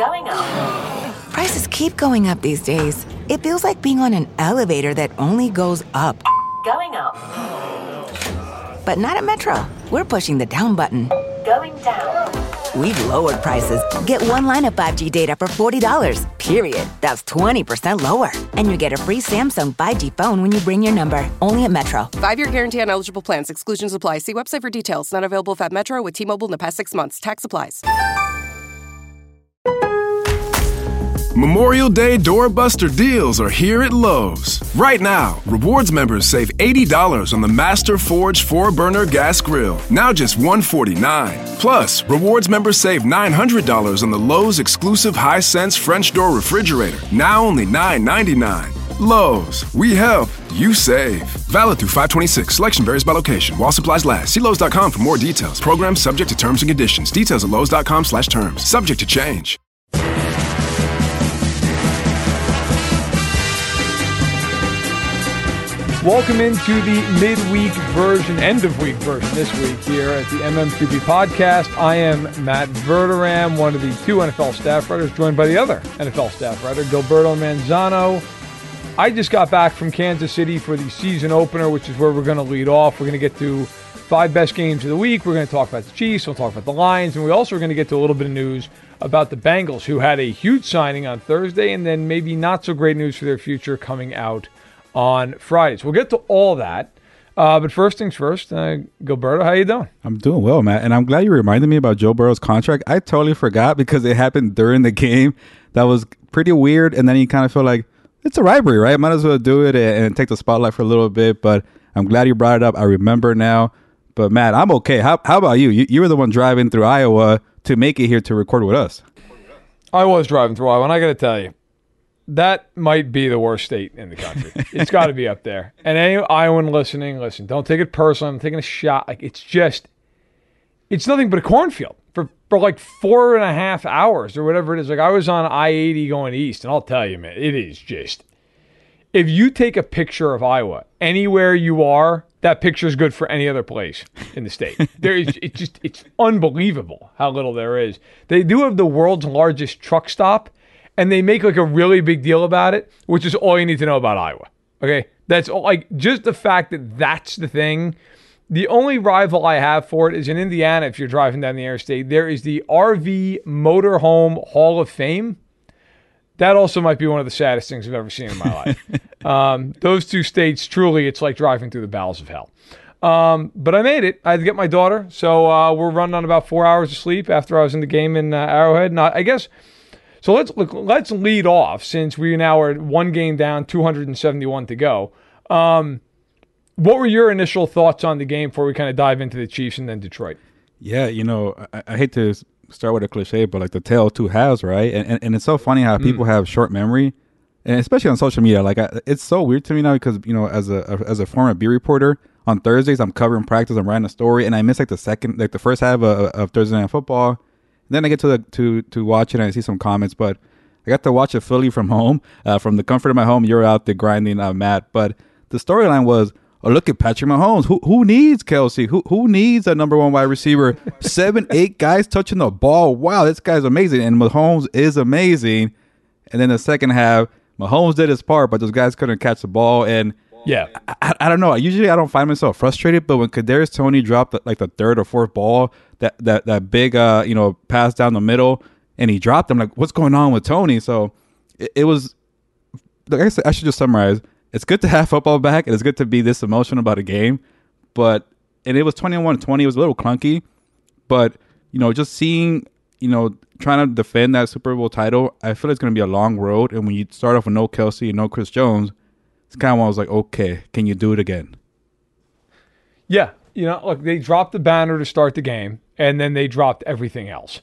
Going up. Prices keep going up these days. It feels like being on an elevator that only goes up. Going up. But not at Metro. We're pushing the down button. Going down. We've lowered prices. Get one line of 5G data for $40, period. That's 20% lower. And you get a free Samsung 5G phone when you bring your number. Only at Metro. 5-year guarantee on eligible plans. Exclusions apply. See website for details. Not available if at Metro with T-Mobile in the past 6 months. Tax applies. Memorial Day doorbuster deals are here at Lowe's. Right now, Rewards members save $80 on the Master Forge 4-burner gas grill, now just $149. Plus, Rewards members save $900 on the Lowe's exclusive Hisense French door refrigerator, now only $999. Lowe's, we help, you save. Valid through 5/26. Selection varies by location. While supplies last. See Lowe's.com for more details. Program subject to terms and conditions. Details at Lowe's.com/terms. Subject to change. Welcome into the midweek version, end-of-week version this week here at the MMQB podcast. I am Matt Verderam, one of the two NFL staff writers, joined by the other NFL staff writer, Gilberto Manzano. I just got back from Kansas City for the season opener, which is where we're going to lead off. We're going to get to 5 best games of the week. We're going to talk about the Chiefs. We'll talk about the Lions. And we also are going to get to a little bit of news about the Bengals, who had a huge signing on Thursday and then maybe not so great news for their future coming out on Fridays. We'll get to all that. But first things first, Gilberto, how you doing? I'm doing well, Matt. And I'm glad you reminded me about Joe Burrow's contract. I totally forgot because it happened during the game. That was pretty weird. And then you kind of feel like, it's a rivalry, right? Might as well do it and take the spotlight for a little bit. But I'm glad you brought it up. I remember now. But, Matt, I'm okay. How about you? You were the one driving through Iowa to make it here to record with us. I was driving through Iowa, and I got to tell you, that might be the worst state in the country. It's got to be up there. And any Iowan listening, listen, don't take it personally. I'm taking a shot. Like, it's nothing but a cornfield for like 4.5 hours or whatever it is. Like, I was on I-80 going east, and I'll tell you, man, it is just, if you take a picture of Iowa anywhere you are, that picture is good for any other place in the state. It's unbelievable how little there is. They do have the world's largest truck stop, and they make like a really big deal about it, which is all you need to know about Iowa. Okay? That's all, like, just the fact that that's the thing. The only rival I have for it is in Indiana. If you're driving down the interstate, there is the RV Motorhome Hall of Fame. That also might be one of the saddest things I've ever seen in my life. Those two states, truly, it's like driving through the bowels of hell. But I made it. I had to get my daughter, so we're running on about 4 hours of sleep after I was in the game in Arrowhead. And I guess, so let's lead off, since we now are 1 game down, 271 to go. What were your initial thoughts on the game before we kind of dive into the Chiefs and then Detroit? Yeah, I hate to start with a cliche, but like the tale of two halves, right? And it's so funny how people have short memory, and especially on social media. Like, it's so weird to me now because, as a former beat reporter, on Thursdays I'm covering practice, I'm writing a story, and I miss the first half of Thursday Night Football. And then I get to watch it and I see some comments, but I got to watch it fully from home, from the comfort of my home. You're out there grinding, Matt. But the storyline was, oh, look at Patrick Mahomes. Who needs Kelsey? Who needs a number 1 wide receiver? 7, 8 guys touching the ball. Wow, this guy's amazing. And Mahomes is amazing. And then the second half, Mahomes did his part, but those guys couldn't catch the ball. And yeah, I don't know. Usually I don't find myself frustrated, but when Kadarius Toney dropped the 3rd or 4th ball, that big pass down the middle, and he dropped them, like, what's going on with Toney? So it was, like I said, I should just summarize. It's good to have football back, and it's good to be this emotional about a game. And it was 21-20. It was a little clunky. But, just seeing, trying to defend that Super Bowl title, I feel it's going to be a long road. And when you start off with no Kelsey and no Chris Jones, it's kind of when I was like, okay, can you do it again? Yeah. Look, they dropped the banner to start the game, and then they dropped everything else.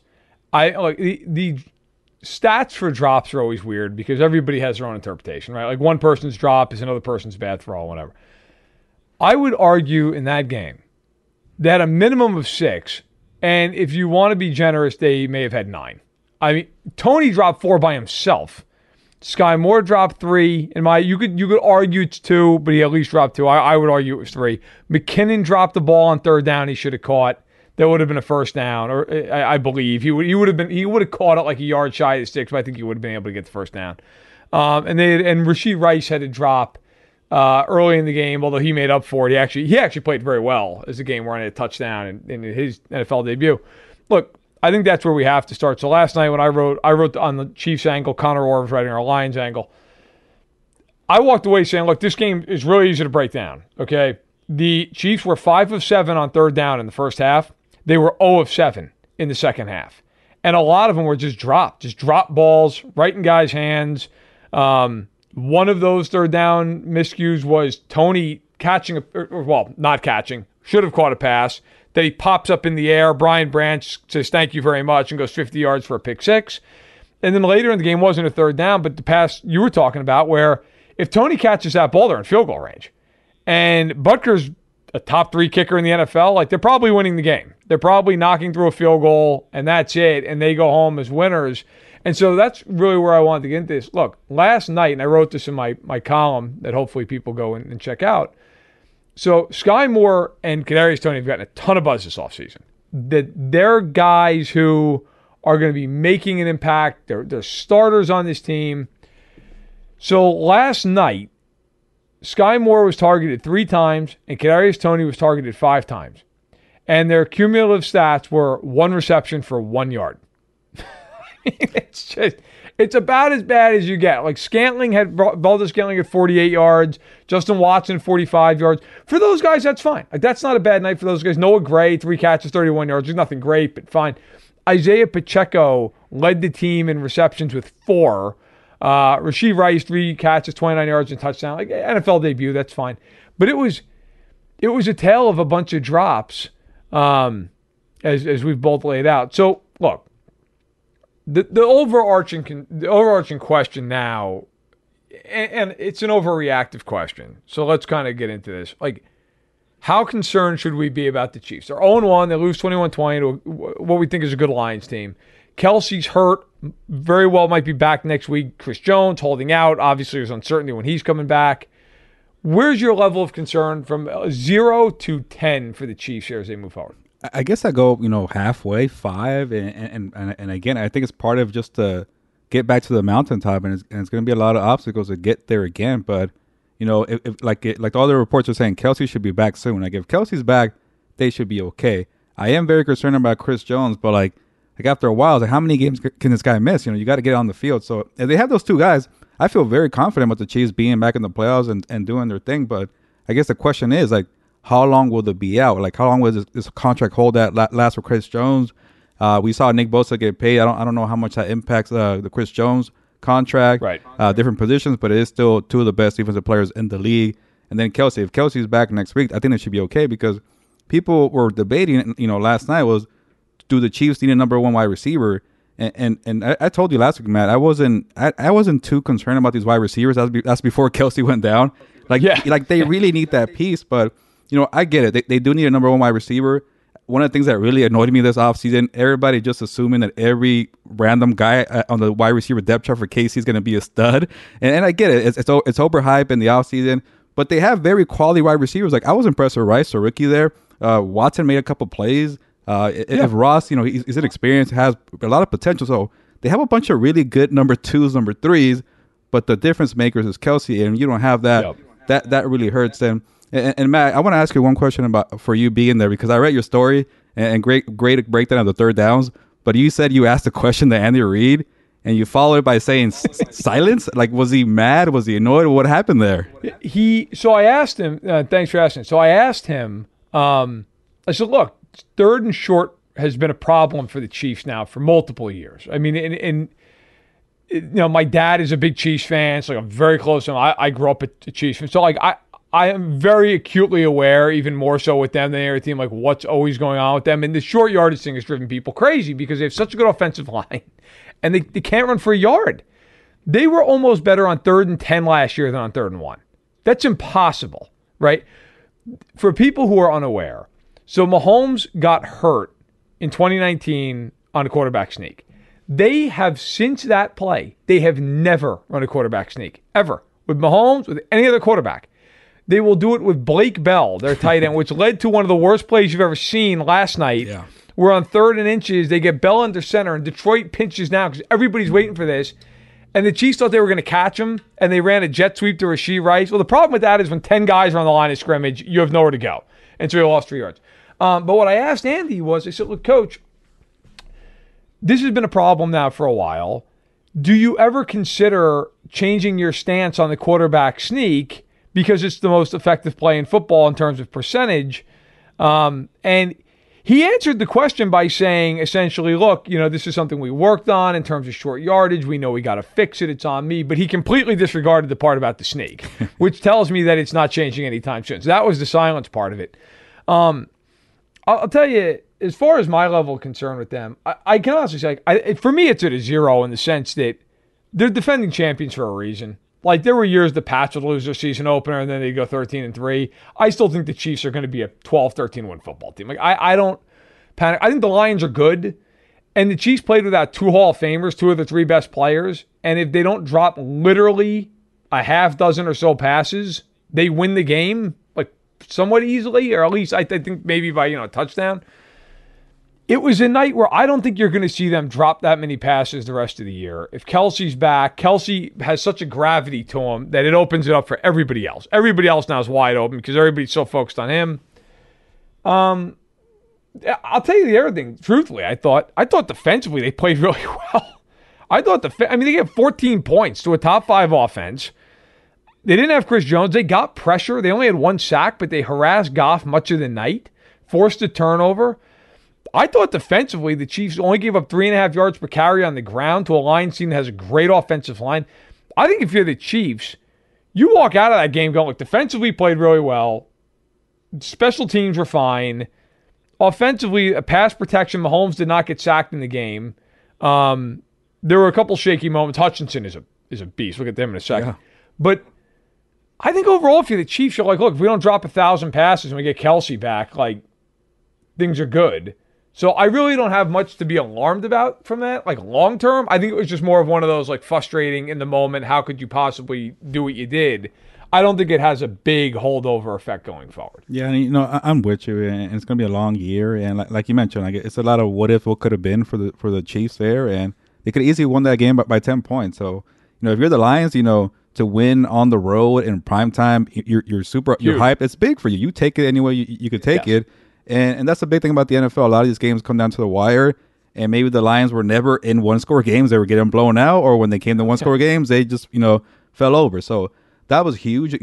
The stats for drops are always weird because everybody has their own interpretation, right? Like, one person's drop is another person's bad throw, whatever. I would argue in that game they had a minimum of 6, and if you want to be generous, they may have had 9. I mean, Toney dropped 4 by himself. Sky Moore dropped 3. You could argue it's 2, but he at least dropped 2. I would argue it was 3. McKinnon dropped the ball on 3rd down he should have caught. that would have been a first down, or I believe he would have caught it like a yard shy of the sticks, but I think he would have been able to get the first down. And Rashee Rice had a drop early in the game, although he made up for it. He actually played very well as the game where he had a touchdown in his NFL debut. Look, I think that's where we have to start. So last night when I wrote on the Chiefs angle, Connor Orr was writing our Lions angle. I walked away saying, look, this game is really easy to break down. Okay, the Chiefs were 5 of 7 on third down in the first half. They were 0 of 7 in the second half, and a lot of them were just drop balls right in guys' hands. One of those third down miscues was Tony catching not catching, should have caught a pass that he pops up in the air. Brian Branch says thank you very much and goes 50 yards for a pick six. And then later in the game wasn't a third down, but the pass you were talking about where if Tony catches that ball, they're in field goal range. And Butker's a top 3 kicker in the NFL. Like, they're probably winning the game. They're probably knocking through a field goal, and that's it. And they go home as winners. And so that's really where I wanted to get into this. Look, last night, and I wrote this in my column that hopefully people go and check out. So Sky Moore and Kadarius Toney have gotten a ton of buzz this offseason. They're guys who are going to be making an impact. They're starters on this team. So last night, Sky Moore was targeted 3 times, and Kadarius Toney was targeted 5 times. And their cumulative stats were 1 reception for 1 yard. It's about as bad as you get. Like Valdes-Scantling had 48 yards, Justin Watson 45 yards. For those guys, that's fine. Like, that's not a bad night for those guys. Noah Gray, 3 catches, 31 yards. There's nothing great, but fine. Isaiah Pacheco led the team in receptions with 4. Rashee Rice, 3 catches, 29 yards and touchdown. Like, NFL debut, that's fine. But it was a tale of a bunch of drops, as we've both laid out. So look, the overarching question now, and it's an overreactive question. So let's kind of get into this. Like, how concerned should we be about the Chiefs? They're 0-1. They lose 21-20 to what we think is a good Lions team. Kelsey's hurt. Very well might be back next week. Chris Jones holding out. Obviously, there's uncertainty when he's coming back. Where's your level of concern from 0 to 10 for the Chiefs here as they move forward? I guess I go, halfway, 5, and again, I think it's part of just to get back to the mountaintop, and it's going to be a lot of obstacles to get there again. But if like all the reports are saying, Kelsey should be back soon. Like, if Kelsey's back, they should be okay. I am very concerned about Chris Jones, but like after a while, it's like, how many games can this guy miss? You got to get on the field. So if they have those 2 guys, I feel very confident about the Chiefs being back in the playoffs and doing their thing. But I guess the question is, like, how long will they be out? Like, how long will this contract hold that last for Chris Jones? We saw Nick Bosa get paid. I don't know how much that impacts the Chris Jones contract. Right. Different positions, but it is still 2 of the best defensive players in the league. And then Kelsey. If Kelsey's back next week, I think it should be okay, because people were debating, last night was, do the Chiefs need a number 1 wide receiver? And I told you last week, Matt, I wasn't too concerned about these wide receivers. That's before Kelsey went down. Like they really need that piece. But I get it. They do need a number 1 wide receiver. One of the things that really annoyed me this offseason, everybody just assuming that every random guy on the wide receiver depth chart for KC is going to be a stud. And I get it. It's overhyped in the offseason. But they have very quality wide receivers. Like, I was impressed with Rice, a rookie there. Watson made a couple plays. If Ross, he's inexperienced, has a lot of potential. So they have a bunch of really good number 2s, number 3s, but the difference makers is Kelsey, and you don't have that. Yep. That really hurts them. And Matt, I want to ask you one question for you being there, because I read your story and great breakdown of the third downs. But you said you asked a question to Andy Reid, and you followed it by saying silence. Like, was he mad? Was he annoyed? What happened there? So I asked him. Thanks for asking. So I asked him. I said, look, 3rd and short has been a problem for the Chiefs now for multiple years. I mean, and my dad is a big Chiefs fan, so I'm very close to him. I grew up a Chiefs fan, so like I am very acutely aware, even more so with them than every team, like what's always going on with them. And the short yardage thing has driven people crazy because they have such a good offensive line, and they can't run for a yard. They were almost better on 3rd and 10 last year than on 3rd and 1. That's impossible, right? For people who are unaware, so Mahomes got hurt in 2019 on a quarterback sneak. They have, since that play, they have never run a quarterback sneak, ever. With Mahomes, with any other quarterback. They will do it with Blake Bell, their tight end, which led to one of the worst plays you've ever seen last night. Yeah. Where on 3rd and inches, they get Bell under center, and Detroit pinches now because everybody's waiting for this. And the Chiefs thought they were going to catch him, and they ran a jet sweep to Rashee Rice. Well, the problem with that is when 10 guys are on the line of scrimmage, you have nowhere to go. And so he lost 3 yards. But what I asked Andy was, I said, look, Coach, this has been a problem now for a while. Do you ever consider changing your stance on the quarterback sneak because it's the most effective play in football in terms of percentage? And he answered the question by saying, essentially, look, this is something we worked on in terms of short yardage. We know we got to fix it. It's on me. But he completely disregarded the part about the sneak, which tells me that it's not changing anytime soon. So that was the silence part of it. I'll tell you, as far as my level of concern with them, I can honestly say, for me, it's at a 0 in the sense that they're defending champions for a reason. Like, there were years the Pats would lose their season opener and then they'd go 13-3. I still think the Chiefs are going to be a 12-13 win football team. Like, I don't panic. I think the Lions are good, and the Chiefs played without 2 Hall of Famers, 2 of the 3 best players, and if they don't drop literally a half dozen or so passes, they win the game, like, somewhat easily, or at least I think maybe by, a touchdown. It was a night where I don't think you're going to see them drop that many passes the rest of the year. If Kelsey's back, Kelsey has such a gravity to him that it opens it up for everybody else. Everybody else now is wide open because everybody's so focused on him. I'll tell you the other thing. Truthfully, I thought defensively they played really well. I thought they get 14 points to a top 5 offense. They didn't have Chris Jones. They got pressure. They only had 1 sack, but they harassed Goff much of the night, forced a turnover. I thought defensively the Chiefs only gave up 3.5 yards per carry on the ground to a Lions team that has a great offensive line. I think if you're the Chiefs, you walk out of that game going, look, defensively played really well. Special teams were fine. Offensively, a pass protection, Mahomes did not get sacked in the game. There were a couple shaky moments. Hutchinson is a beast. We'll get them in a second. Yeah. But I think overall, if you're the Chiefs, you're like, look, if we don't drop 1,000 passes and we get Kelsey back, like, things are good. So I really don't have much to be alarmed about from that. Like, long term, I think it was just more of one of those, like, frustrating in the moment. How could you possibly do what you did? I don't think it has a big holdover effect going forward. Yeah, and I'm with you, and it's going to be a long year. And like you mentioned, like, it's a lot of what if, what could have been for the Chiefs there, and they could easily won that game by 10 points. So if you're the Lions, to win on the road in prime time, you're hyped. It's big for you. You take it any way you could take it. And that's the big thing about the NFL. A lot of these games come down to the wire, and maybe the Lions were never in one-score games. They were getting blown out, or when they came to one-score games, they just, fell over. So that was huge.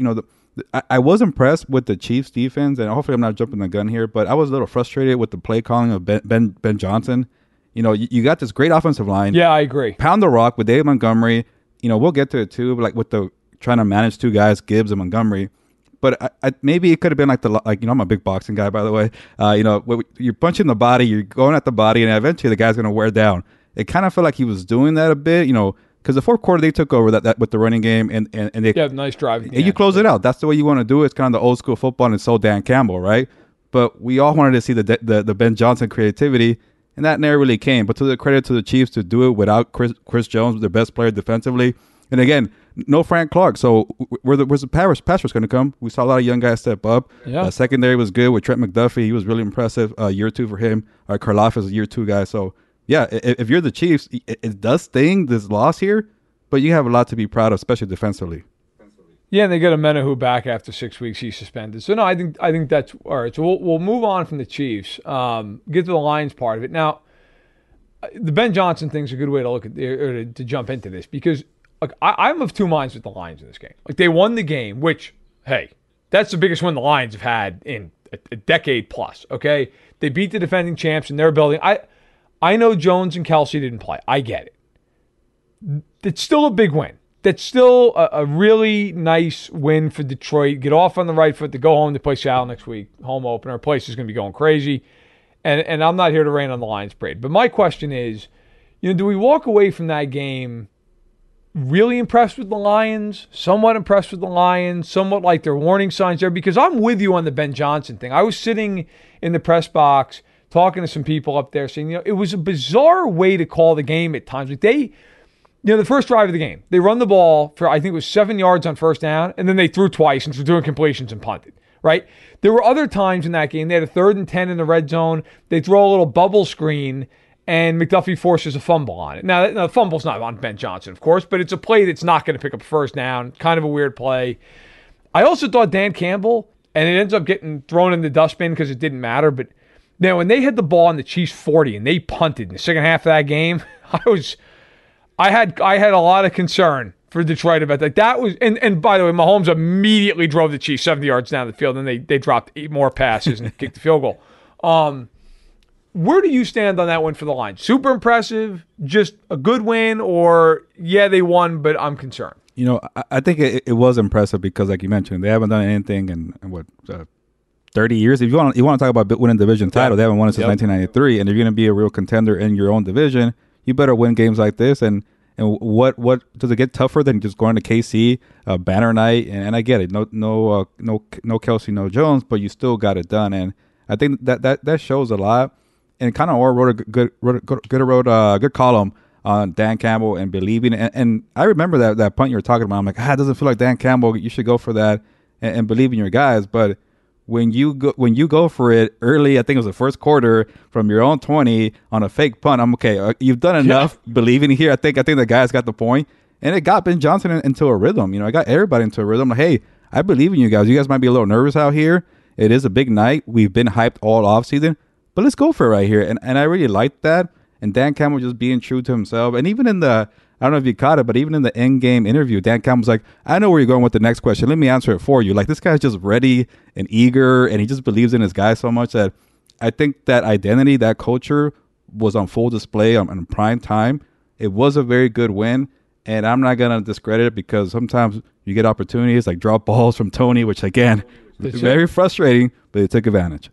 I was impressed with the Chiefs defense, and hopefully I'm not jumping the gun here, but I was a little frustrated with the play calling of Ben Johnson. You got this great offensive line. Yeah, I agree. Pound the rock with David Montgomery. We'll get to it too, but like with the trying to manage 2 guys, Gibbs and Montgomery. But I maybe it could have been like I'm a big boxing guy, by the way. You're punching the body, you're going at the body, and eventually the guy's going to wear down. It kind of felt like he was doing that a bit, because the 4th quarter they took over that with the running game, and they nice drive. And you close it out. That's the way you want to do it. It's kind of the old school football, and it's so Dan Campbell, right? But we all wanted to see the Ben Johnson creativity, and that never really came. But to the credit to the Chiefs to do it without Chris Jones, their best player defensively, and again, no Frank Clark. So where's the pass rush going to come? We saw a lot of young guys step up. Yeah. Secondary was good with Trent McDuffie. He was really impressive. Year 2 for him. Karloff is a year 2 guy. So, yeah, if you're the Chiefs, it does sting, this loss here, but you have a lot to be proud of, especially defensively. Yeah, and they got a Menahu back after 6 weeks. He's suspended. So, no, I think that's – all right, so we'll move on from the Chiefs, get to the Lions part of it. Now, the Ben Johnson thing's a good way to look at or to jump into this because – like, I'm of 2 minds with the Lions in this game. Like, they won the game, which, hey, that's the biggest win the Lions have had in a decade plus, okay? They beat the defending champs in their building. I know Jones and Kelsey didn't play. I get it. It's still a big win. That's still a really nice win for Detroit. Get off on the right foot to go home to play Seattle next week. Home opener. Place is going to be going crazy. And I'm not here to rain on the Lions parade. But my question is, do we walk away from that game really impressed with the Lions, somewhat impressed with the Lions, somewhat like their warning signs there? Because I'm with you on the Ben Johnson thing. I was sitting in the press box talking to some people up there saying, it was a bizarre way to call the game at times. Like the first drive of the game, they run the ball for, I think it was 7 yards on first down, and then they threw twice and were doing completions and punted, right? There were other times in that game, they had a 3rd and 10 in the red zone. They throw a little bubble screen, and McDuffie forces a fumble on it. Now, the fumble's not on Ben Johnson, of course, but it's a play that's not going to pick up a first down. Kind of a weird play. I also thought Dan Campbell, and it ends up getting thrown in the dustbin because it didn't matter, but now when they had the ball on the Chiefs 40 and they punted in the second half of that game, I had a lot of concern for Detroit about that. That was, and by the way, Mahomes immediately drove the Chiefs 70 yards down the field, and they dropped 8 more passes and kicked the field goal. Where do you stand on that one for the Lions? Super impressive, just a good win, or yeah, they won, but I'm concerned. I think it was impressive because, like you mentioned, they haven't done anything in 30 years. If you want to talk about winning division title, they haven't won it since 1993. And if you're going to be a real contender in your own division, you better win games like this. And what does it get tougher than just going to KC banner night? And I get it, no Kelsey, no Jones, but you still got it done. And I think that shows a lot. And kind of wrote a good column on Dan Campbell and believing. And I remember that punt you were talking about. I'm like, it doesn't feel like Dan Campbell. You should go for that and believe in your guys. But when you go for it early, I think it was the first quarter from your own 20 on a fake punt, I'm okay. You've done enough believing here. I think the guys got the point, and it got Ben Johnson into a rhythm. I got everybody into a rhythm. Like, hey, I believe in you guys. You guys might be a little nervous out here. It is a big night. We've been hyped all offseason, but let's go for it right here. And I really liked that. And Dan Campbell just being true to himself. And even in I don't know if you caught it, but even in the in-game interview, Dan Campbell's like, I know where you're going with the next question. Let me answer it for you. Like, this guy's just ready and eager, and he just believes in his guy so much that I think that identity, that culture was on full display on prime time. It was a very good win, and I'm not going to discredit it because sometimes you get opportunities like drop balls from Tony, which, again, very frustrating, but they took advantage.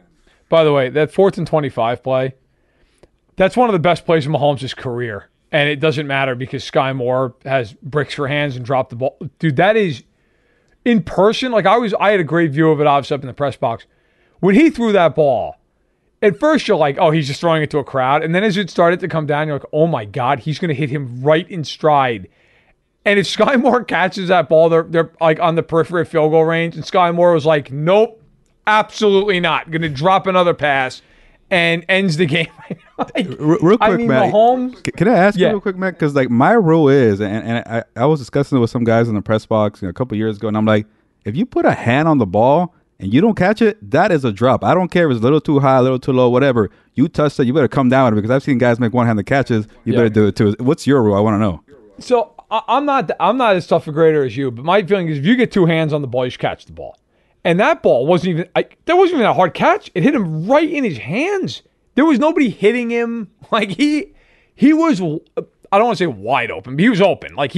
By the way, that 4th and 25 play, that's one of the best plays of Mahomes' career. And it doesn't matter because Sky Moore has bricks for hands and dropped the ball. Dude, that is in person. Like I had a great view of it, obviously, up in the press box. When he threw that ball, at first you're like, oh, he's just throwing it to a crowd. And then as it started to come down, you're like, oh my God, he's going to hit him right in stride. And if Sky Moore catches that ball, they're like on the periphery of field goal range. And Sky Moore was like, nope, absolutely not. Going to drop another pass. And ends the game. Real quick, Matt. Mahomes, can I ask you real quick, Matt? Because my rule is, and I was discussing it with some guys in the press box a couple years ago, and I'm like, if you put a hand on the ball and you don't catch it, that is a drop. I don't care if it's a little too high, a little too low, whatever. You touched it, you better come down with it because I've seen guys make one-handed catches. You better do it too. What's your rule? I want to know. So I'm not as tough a grader as you, but my feeling is if you get 2 hands on the ball, you should catch the ball. And that ball wasn't even a hard catch. It hit him right in his hands. There was nobody hitting him. Like he was, I don't want to say wide open, but he was open. Like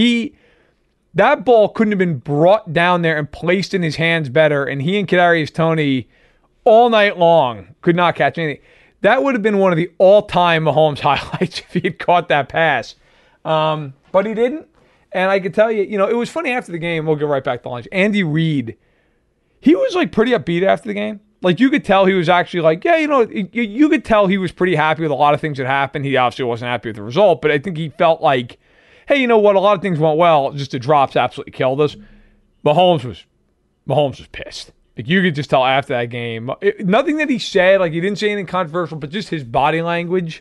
that ball couldn't have been brought down there and placed in his hands better. And he and Kadarius Toney all night long could not catch anything. That would have been one of the all-time Mahomes highlights if he had caught that pass. But he didn't. And I could tell you, it was funny after the game. We'll get right back to lunch. Andy Reid, he was like pretty upbeat after the game. Like you could tell he was actually like, you could tell he was pretty happy with a lot of things that happened. He obviously wasn't happy with the result, but I think he felt like, hey, you know what? A lot of things went well. Just the drops absolutely killed us. Mahomes was pissed. Like you could just tell after that game. Nothing that he said, like he didn't say anything controversial, but just his body language.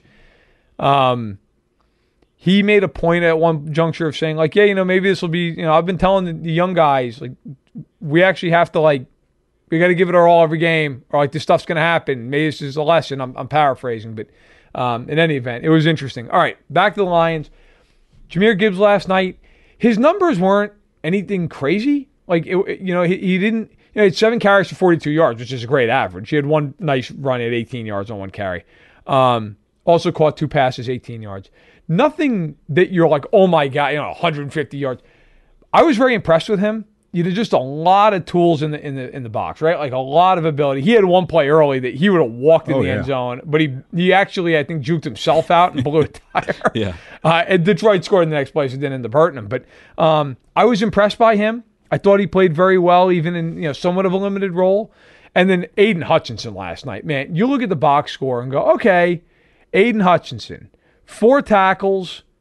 He made a point at one juncture of saying like, maybe this will be, I've been telling the young guys, like we actually have to we got to give it our all every game, or like this stuff's going to happen. Maybe this is a lesson. I'm paraphrasing, but in any event, it was interesting. All right, back to the Lions. Jahmyr Gibbs last night, his numbers weren't anything crazy. Like, he didn't, he had 7 carries for 42 yards, which is a great average. He had one nice run at 18 yards on 1 carry. Also caught 2 passes, 18 yards. Nothing that you're like, oh my God, 150 yards. I was very impressed with him. Just a lot of tools in the box, right? Like a lot of ability. He had one play early that he would have walked in the end zone, but he actually, I think, juked himself out and blew a tire. And Detroit scored in the next play, so it didn't end up hurting him. But I was impressed by him. I thought he played very well, even in somewhat of a limited role. And then Aiden Hutchinson last night, man, you look at the box score and go, okay, Aiden Hutchinson, 4 tackles,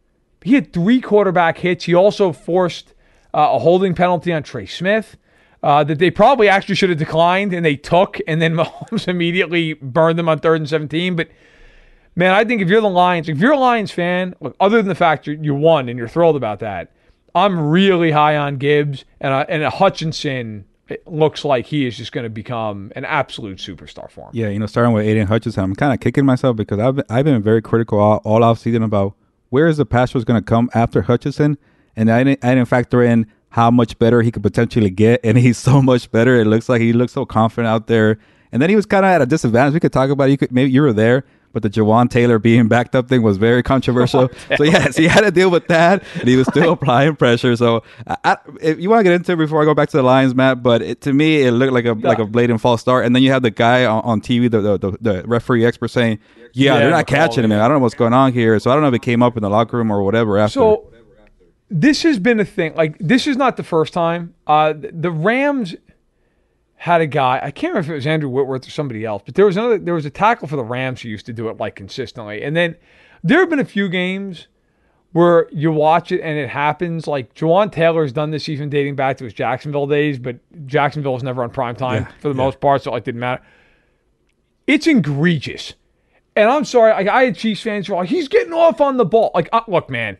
He had 3 quarterback hits. He also forced a holding penalty on Trey Smith that they probably actually should have declined, and they took, and then Mahomes immediately burned them on 3rd and 17. But, man, I think if you're the Lions, if you're a Lions fan, look, other than the fact you won and you're thrilled about that, I'm really high on Gibbs, and Hutchinson, it looks like he is just going to become an absolute superstar for him. Yeah, starting with Aiden Hutchinson, I'm kind of kicking myself because I've been very critical all offseason about where is the pass rush going to come after Hutchinson, and I didn't factor in how much better he could potentially get, and he's so much better. It looks like he looks so confident out there, and then he was kind of at a disadvantage. We could talk about it. Maybe you were there, but the Jawan Taylor being backed up thing was very controversial. So yes, he had to deal with that, and he was still applying pressure. So if you want to get into it before I go back to the Lions, Matt, but to me it looked like a blatant false start. And then you have the guy on TV, the referee expert saying, "Yeah, they're not catching him. I don't know what's going on here." So I don't know if it came up in the locker room or whatever after. So this has been a thing. Like, this is not the first time. The Rams had a guy, I can't remember if it was Andrew Whitworth or somebody else, but there was a tackle for the Rams who used to do it like consistently. And then there have been a few games where you watch it and it happens. Like, Jawan Taylor's done this even dating back to his Jacksonville days, but Jacksonville was never on prime time for the most part, so it didn't matter. It's egregious. And I'm sorry, I had Chiefs fans who were like, he's getting off on the ball. Like, look, man,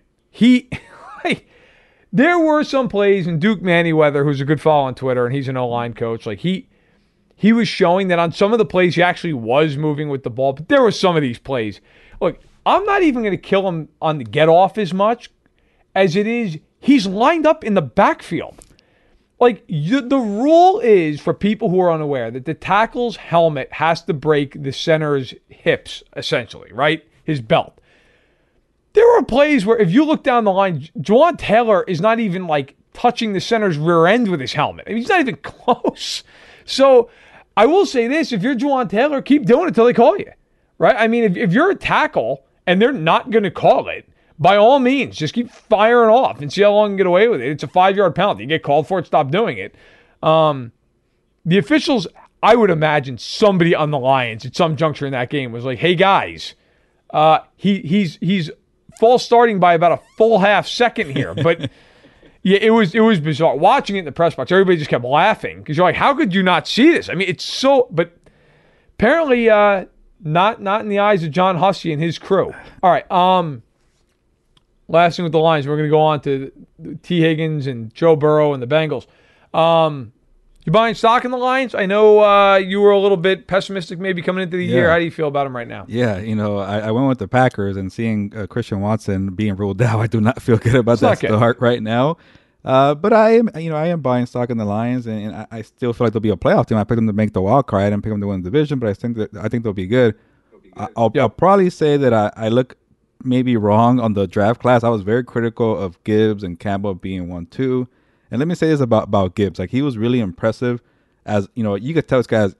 there were some plays, and Duke Manyweather, who's a good follow on Twitter, and he's an O-line coach, like he was showing that on some of the plays he actually was moving with the ball, but there were some of these plays. Look, I'm not even going to kill him on the get off as much as it is he's lined up in the backfield. Like, the rule is, for people who are unaware, that the tackle's helmet has to break the center's hips, essentially, right? His belt. There were plays where if you look down the line, Jawan Taylor is not even like touching the center's rear end with his helmet. I mean, he's not even close. So I will say this, if you're Jawan Taylor, keep doing it until they call you, right? I mean, if you're a tackle and they're not going to call it, by all means, just keep firing off and see how long you can get away with it. It's a 5-yard penalty. You get called for it, stop doing it. The officials, I would imagine somebody on the Lions at some juncture in that game was like, hey guys, he's false starting by about a full half second here. But yeah, it was bizarre. Watching it in the press box, everybody just kept laughing because you're like, how could you not see this? I mean, it's so, but apparently not in the eyes of John Hussey and his crew. All right, last thing with the Lions, we're going to go on to T. Higgins and Joe Burrow and the Bengals. You buying stock in the Lions? I know you were a little bit pessimistic maybe coming into the year. How do you feel about them right now? Yeah, I went with the Packers, and seeing Christian Watson being ruled out, I do not feel good about that start right now. But I am buying stock in the Lions, and I still feel like they'll be a playoff team. I picked them to make the wild card. I didn't pick them to win the division, but I think they'll be good. I'll probably say that I look maybe wrong on the draft class. I was very critical of Gibbs and Campbell being 1-2. And let me say this about Gibbs. Like, he was really impressive. As you could tell this guy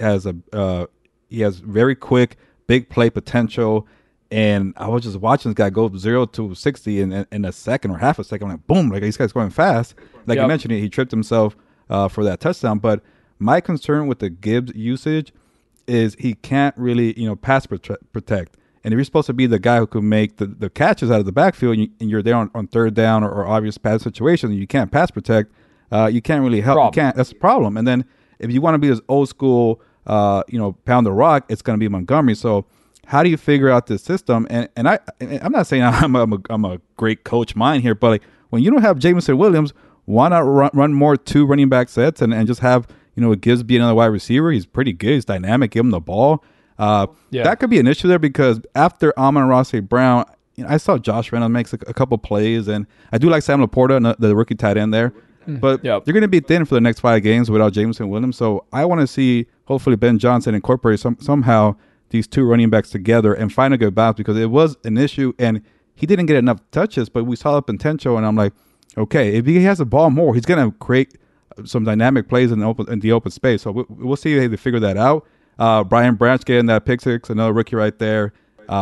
he has very quick, big play potential. And I was just watching this guy go 0 to 60 in a second or half a second. I'm like, boom, like, this guy's going fast. Like you mentioned, he tripped himself for that touchdown. But my concern with the Gibbs usage is he can't really, pass protect. And if you're supposed to be the guy who can make the catches out of the backfield, and you're there on third down or obvious pass situations, and you can't pass protect, you can't really help. That's a problem. And then if you want to be this old school, pound the rock, it's going to be Montgomery. So how do you figure out this system? And I'm not saying I'm a great coach mind here, but like, when you don't have Jameson Williams, why not run more 2 running back sets and just have Gibbs be another wide receiver? He's pretty good. He's dynamic. Give him the ball. That could be an issue there, because after Amon-Ra St. Brown, I saw Josh Reynolds makes a couple plays, and I do like Sam Laporta, the rookie tight end there. But they're going to be thin for the next 5 games without Jameson Williams. So I want to see, hopefully, Ben Johnson incorporate somehow these 2 running backs together and find a good balance, because it was an issue, and he didn't get enough touches, but we saw the potential, and I'm like, okay, if he has the ball more, he's going to create some dynamic plays in the open space. So we'll see if they figure that out. Brian Branch getting that pick six, another rookie right there.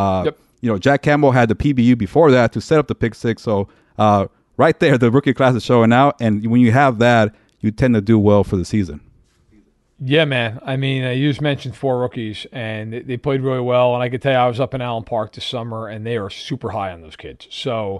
Jack Campbell had the PBU before that to set up the pick six. So right there, the rookie class is showing out. And when you have that, you tend to do well for the season. Yeah, man. I mean, you just mentioned 4 rookies, and they played really well. And I could tell you, I was up in Allen Park this summer, and they are super high on those kids. So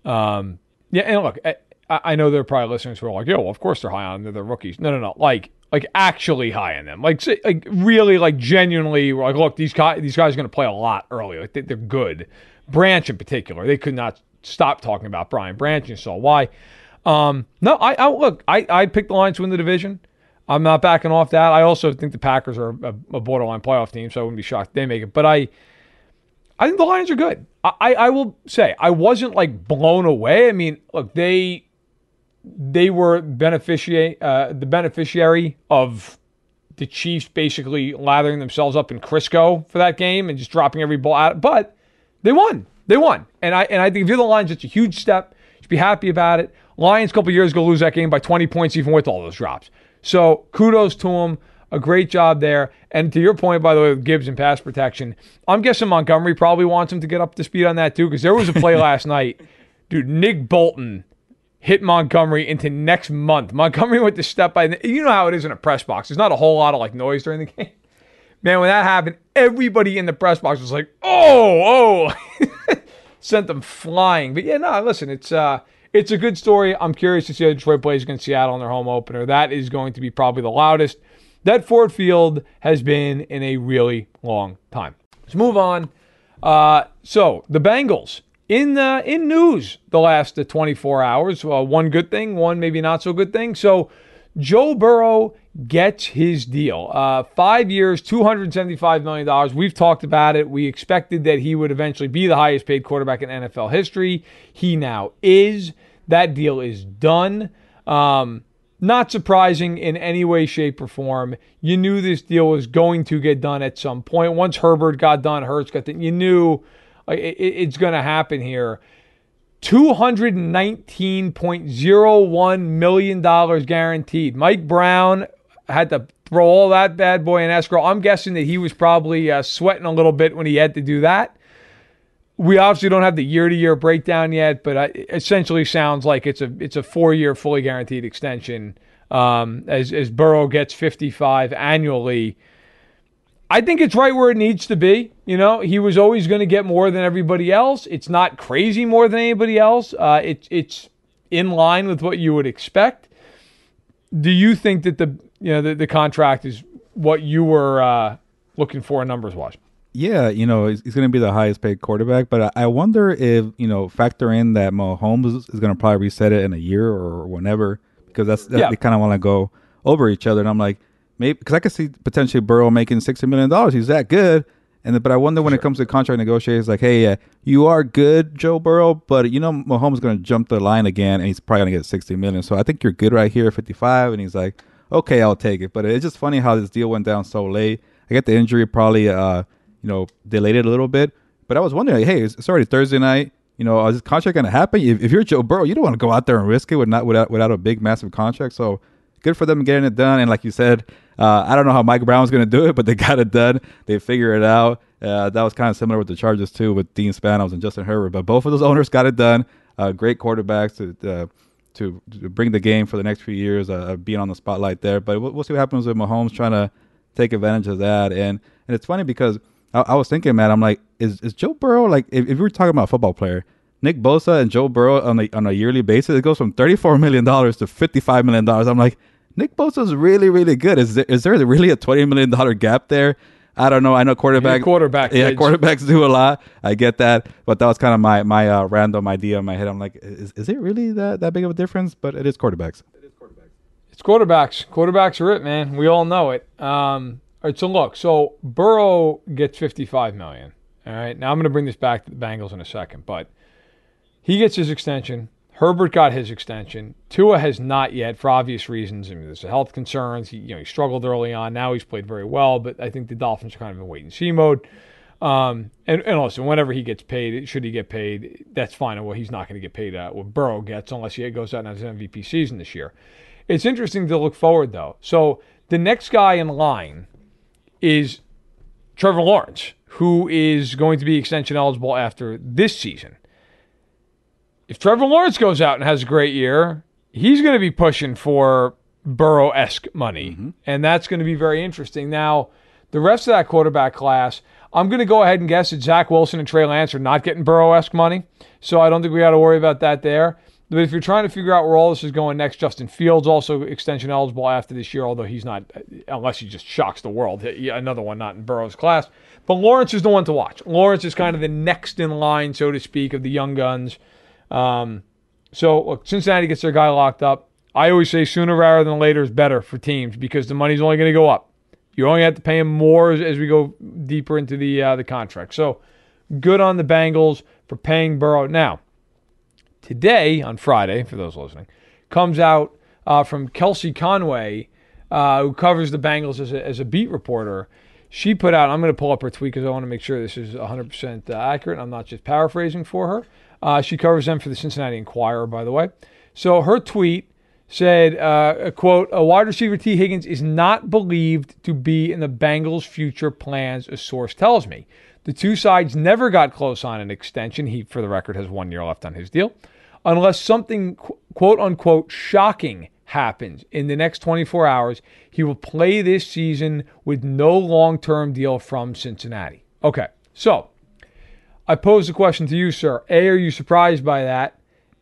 Yeah, and look, I know there are probably listeners who are like, "Yo, well, of course they're high on them. They're rookies." No. Like actually high on them. Like really, like genuinely. Like, look, these guys are going to play a lot early. Like they're good. Branch in particular, they could not stop talking about Brian Branch, and so why? No, I picked the Lions to win the division. I'm not backing off that. I also think the Packers are a borderline playoff team, so I wouldn't be shocked if they make it. But I think the Lions are good. I will say I wasn't like blown away. I mean, look, they were the beneficiary of the Chiefs basically lathering themselves up in Crisco for that game and just dropping every ball out. But they won. And I think if you're the Lions, it's a huge step. You should be happy about it. Lions a couple years ago lose that game by 20 points even with all those drops. So kudos to them. A great job there. And to your point, by the way, with Gibbs and pass protection, I'm guessing Montgomery probably wants him to get up to speed on that too, because there was a play last night. Dude, Nick Bolton hit Montgomery into next month. Montgomery went to step by. You know how it is in a press box. There's not a whole lot of like noise during the game. Man, when that happened, everybody in the press box was like, oh. Sent them flying. But yeah, no, listen, it's a good story. I'm curious to see how Detroit plays against Seattle in their home opener. That is going to be probably the loudest that Ford Field has been in a really long time. Let's move on. So the Bengals in news the last 24 hours. One good thing, one maybe not so good thing. So Joe Burrow gets his deal. 5 years, $275 million. We've talked about it. We expected that he would eventually be the highest paid quarterback in NFL history. He now is. That deal is done. Not surprising in any way, shape, or form. You knew this deal was going to get done at some point. Once Herbert got done, Hurts got done. You knew it's going to happen here. $219.01 million guaranteed. Mike Brown had to throw all that bad boy in escrow. I'm guessing that he was probably sweating a little bit when he had to do that. We obviously don't have the year-to-year breakdown yet, but it essentially sounds like it's a 4-year fully guaranteed extension as Burrow gets 55 annually. I think it's right where it needs to be. You know, he was always going to get more than everybody else. It's not crazy more than anybody else. It's in line with what you would expect. Do you think that the contract is what you were looking for numbers-wise? Yeah, he's going to be the highest paid quarterback, but I wonder if, factor in that Mahomes is going to probably reset it in a year or whenever, because they kind of want to go over each other. And I'm like, maybe, because I could see potentially Burrow making $60 million. He's that good. But I wonder when it comes to contract negotiations, like, hey, you are good, Joe Burrow, but Mahomes is going to jump the line again, and he's probably going to get $60 million. So I think you're good right here at 55. And he's like, okay, I'll take it. But it's just funny how this deal went down so late. I get the injury probably delayed it a little bit. But I was wondering, like, hey, it's already Thursday night. Is this contract going to happen? If you're Joe Burrow, you don't want to go out there and risk it without a big, massive contract. So good for them getting it done. And like you said, I don't know how Mike Brown's going to do it, but they got it done. They figured it out. That was kind of similar with the Chargers, too, with Dean Spanos and Justin Herbert. But both of those owners got it done. Great quarterbacks to bring the game for the next few years, being on the spotlight there. But we'll see what happens with Mahomes trying to take advantage of that. And it's funny because I was thinking, man, I'm like, is Joe Burrow, like, if we were talking about a football player, Nick Bosa and Joe Burrow on a yearly basis, it goes from $34 million to $55 million. I'm like, Nick Bosa is really, really good. Is there really a $20 million gap there? I don't know. I know quarterbacks do a lot. I get that. But that was kind of my random idea in my head. I'm like, is it really that big of a difference? But it is quarterbacks. It's quarterbacks. Quarterbacks are it, man. We all know it. All right, so look. So Burrow gets $55 million. All right. Now I'm going to bring this back to the Bengals in a second. But he gets his extension. Herbert got his extension. Tua has not yet, for obvious reasons. I mean, there's health concerns. He struggled early on. Now he's played very well, but I think the Dolphins are kind of in wait-and-see mode. And listen, whenever he gets paid, should he get paid, that's fine. Well, he's not going to get paid what Burrow gets unless he goes out and has an MVP season this year. It's interesting to look forward, though. So the next guy in line is Trevor Lawrence, who is going to be extension eligible after this season. If Trevor Lawrence goes out and has a great year, he's going to be pushing for Burrow-esque money, and that's going to be very interesting. Now, the rest of that quarterback class, I'm going to go ahead and guess that Zach Wilson and Trey Lance are not getting Burrow-esque money, so I don't think we got to worry about that there. But if you're trying to figure out where all this is going next, Justin Fields also extension eligible after this year, although he's not, unless he just shocks the world. Another one not in Burrow's class. But Lawrence is the one to watch. Lawrence is kind of the next in line, so to speak, of the young guns. So, look, Cincinnati gets their guy locked up. I always say sooner rather than later is better for teams because the money's only going to go up. You only have to pay him more as we go deeper into the contract. So, good on the Bengals for paying Burrow. Now, today, on Friday, for those listening, comes out from Kelsey Conway, who covers the Bengals as a beat reporter. She put out, I'm going to pull up her tweet because I want to make sure this is 100% accurate. I'm not just paraphrasing for her. She covers them for the Cincinnati Enquirer, by the way. So her tweet said, quote, a wide receiver T. Higgins is not believed to be in the Bengals' future plans, a source tells me. The two sides never got close on an extension. He, for the record, has 1 year left on his deal. Unless something, quote-unquote, shocking happens in the next 24 hours, he will play this season with no long-term deal from Cincinnati. Okay, so I pose the question to you, sir. A, are you surprised by that?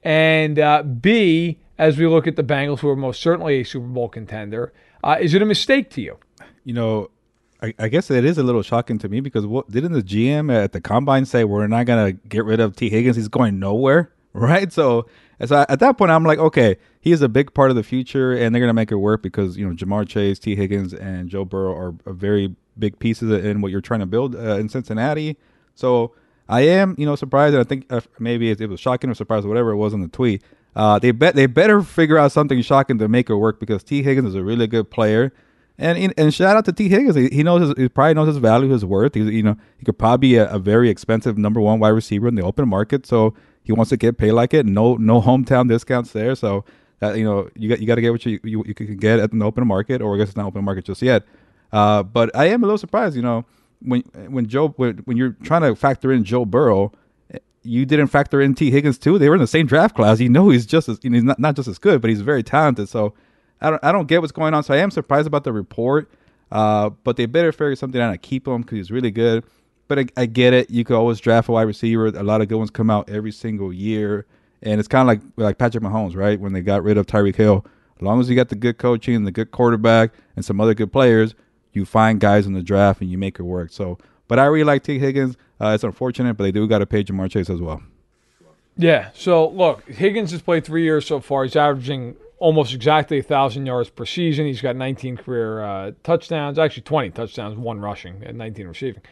And B, as we look at the Bengals, who are most certainly a Super Bowl contender, is it a mistake to you? You know, I guess it is a little shocking to me because didn't the GM at the Combine say we're not going to get rid of T. Higgins? He's going nowhere, right? So at that point, I'm like, okay, he is a big part of the future, and they're going to make it work because, you know, Jamar Chase, T. Higgins, and Joe Burrow are very big pieces in what you're trying to build in Cincinnati. So I am, you know, surprised, and I think maybe it was shocking or surprised, whatever it was in the tweet. They better figure out something shocking to make it work because T. Higgins is a really good player. And shout out to T. Higgins. He probably knows his value, his worth. He could probably be a very expensive number one wide receiver in the open market. So he wants to get paid like it. No hometown discounts there. So that, you know, you got to get what you can get at the open market, or I guess it's not open market just yet. But I am a little surprised. You know, when you're trying to factor in Joe Burrow, you didn't factor in T. Higgins too. They were in the same draft class. You know, he's just as, you know, he's not just as good, but he's very talented. So I don't get what's going on. So I am surprised about the report. But they better figure something out and keep him because he's really good. But I get it. You could always draft a wide receiver. A lot of good ones come out every single year. And it's kind of like Patrick Mahomes, right? When they got rid of Tyreek Hill. As long as you got the good coaching and the good quarterback and some other good players, you find guys in the draft and you make it work. So, but I really like T. Higgins. It's unfortunate, but they do got to pay Jamar Chase as well. Yeah. So, look, Higgins has played 3 years so far. He's averaging almost exactly 1,000 yards per season. He's got 19 career touchdowns, actually 20 touchdowns, 1 rushing, and 19 receiving.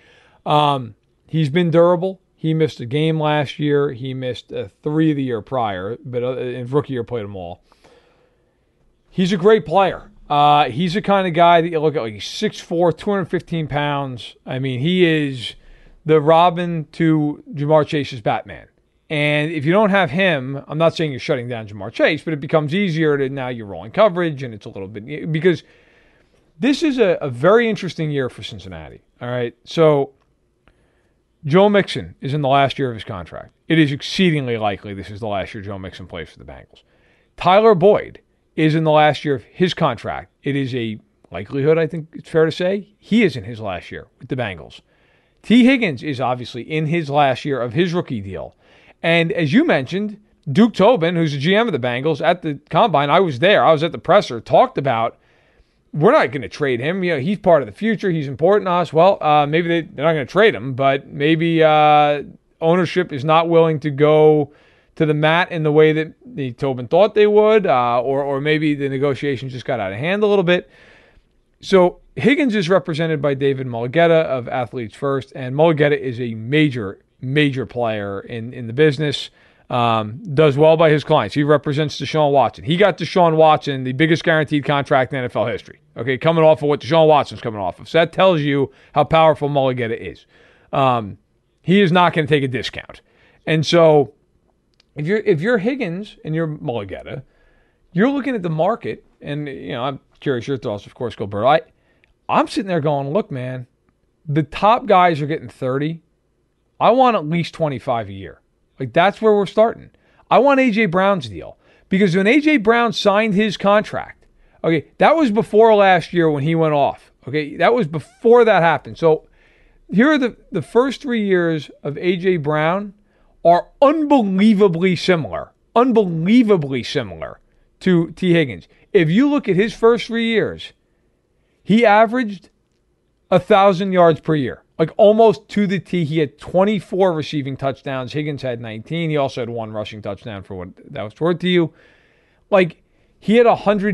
He's been durable. He missed a game last year. He missed 3 the year prior, but in rookie year played them all. He's a great player. He's the kind of guy that you look at, like he's 6'4", 215 pounds. I mean, he is the Robin to Jamar Chase's Batman. And if you don't have him, I'm not saying you're shutting down Jamar Chase, but it becomes easier to now you're rolling coverage, and it's a little bit because this is a very interesting year for Cincinnati. All right, so Joe Mixon is in the last year of his contract. It is exceedingly likely this is the last year Joe Mixon plays for the Bengals. Tyler Boyd is in the last year of his contract. It is a likelihood, I think it's fair to say, he is in his last year with the Bengals. T. Higgins is obviously in his last year of his rookie deal. And as you mentioned, Duke Tobin, who's the GM of the Bengals, at the Combine, I was there, I was at the presser, talked about, we're not going to trade him. You know, he's part of the future. He's important to us. Well, maybe they're not going to trade him, but maybe ownership is not willing to go to the mat in the way that the Tobin thought they would, or maybe the negotiations just got out of hand a little bit. So Higgins is represented by David Mulugeta of Athletes First, and Mulugeta is a major player in the business. Does well by his clients. He represents Deshaun Watson. He got Deshaun Watson the biggest guaranteed contract in NFL history. Okay, coming off of what Deshaun Watson's coming off of. So that tells you how powerful Mulugeta is. He is not going to take a discount. And so if you're Higgins and you're Mulugeta, you're looking at the market, and you know, I'm curious your thoughts, of course, Gilbert. I'm sitting there going, look, man, the top guys are getting 30. I want at least 25 a year. Like, that's where we're starting. I want A.J. Brown's deal. Because when A.J. Brown signed his contract, okay, that was before last year when he went off. Okay, that was before that happened. So here are the first 3 years of A.J. Brown are unbelievably similar to T. Higgins. If you look at his first 3 years, he averaged 1,000 yards per year, like almost to the T. He had 24 receiving touchdowns. Higgins had 19. He also had 1 rushing touchdown for what that was worth to you. Like, he had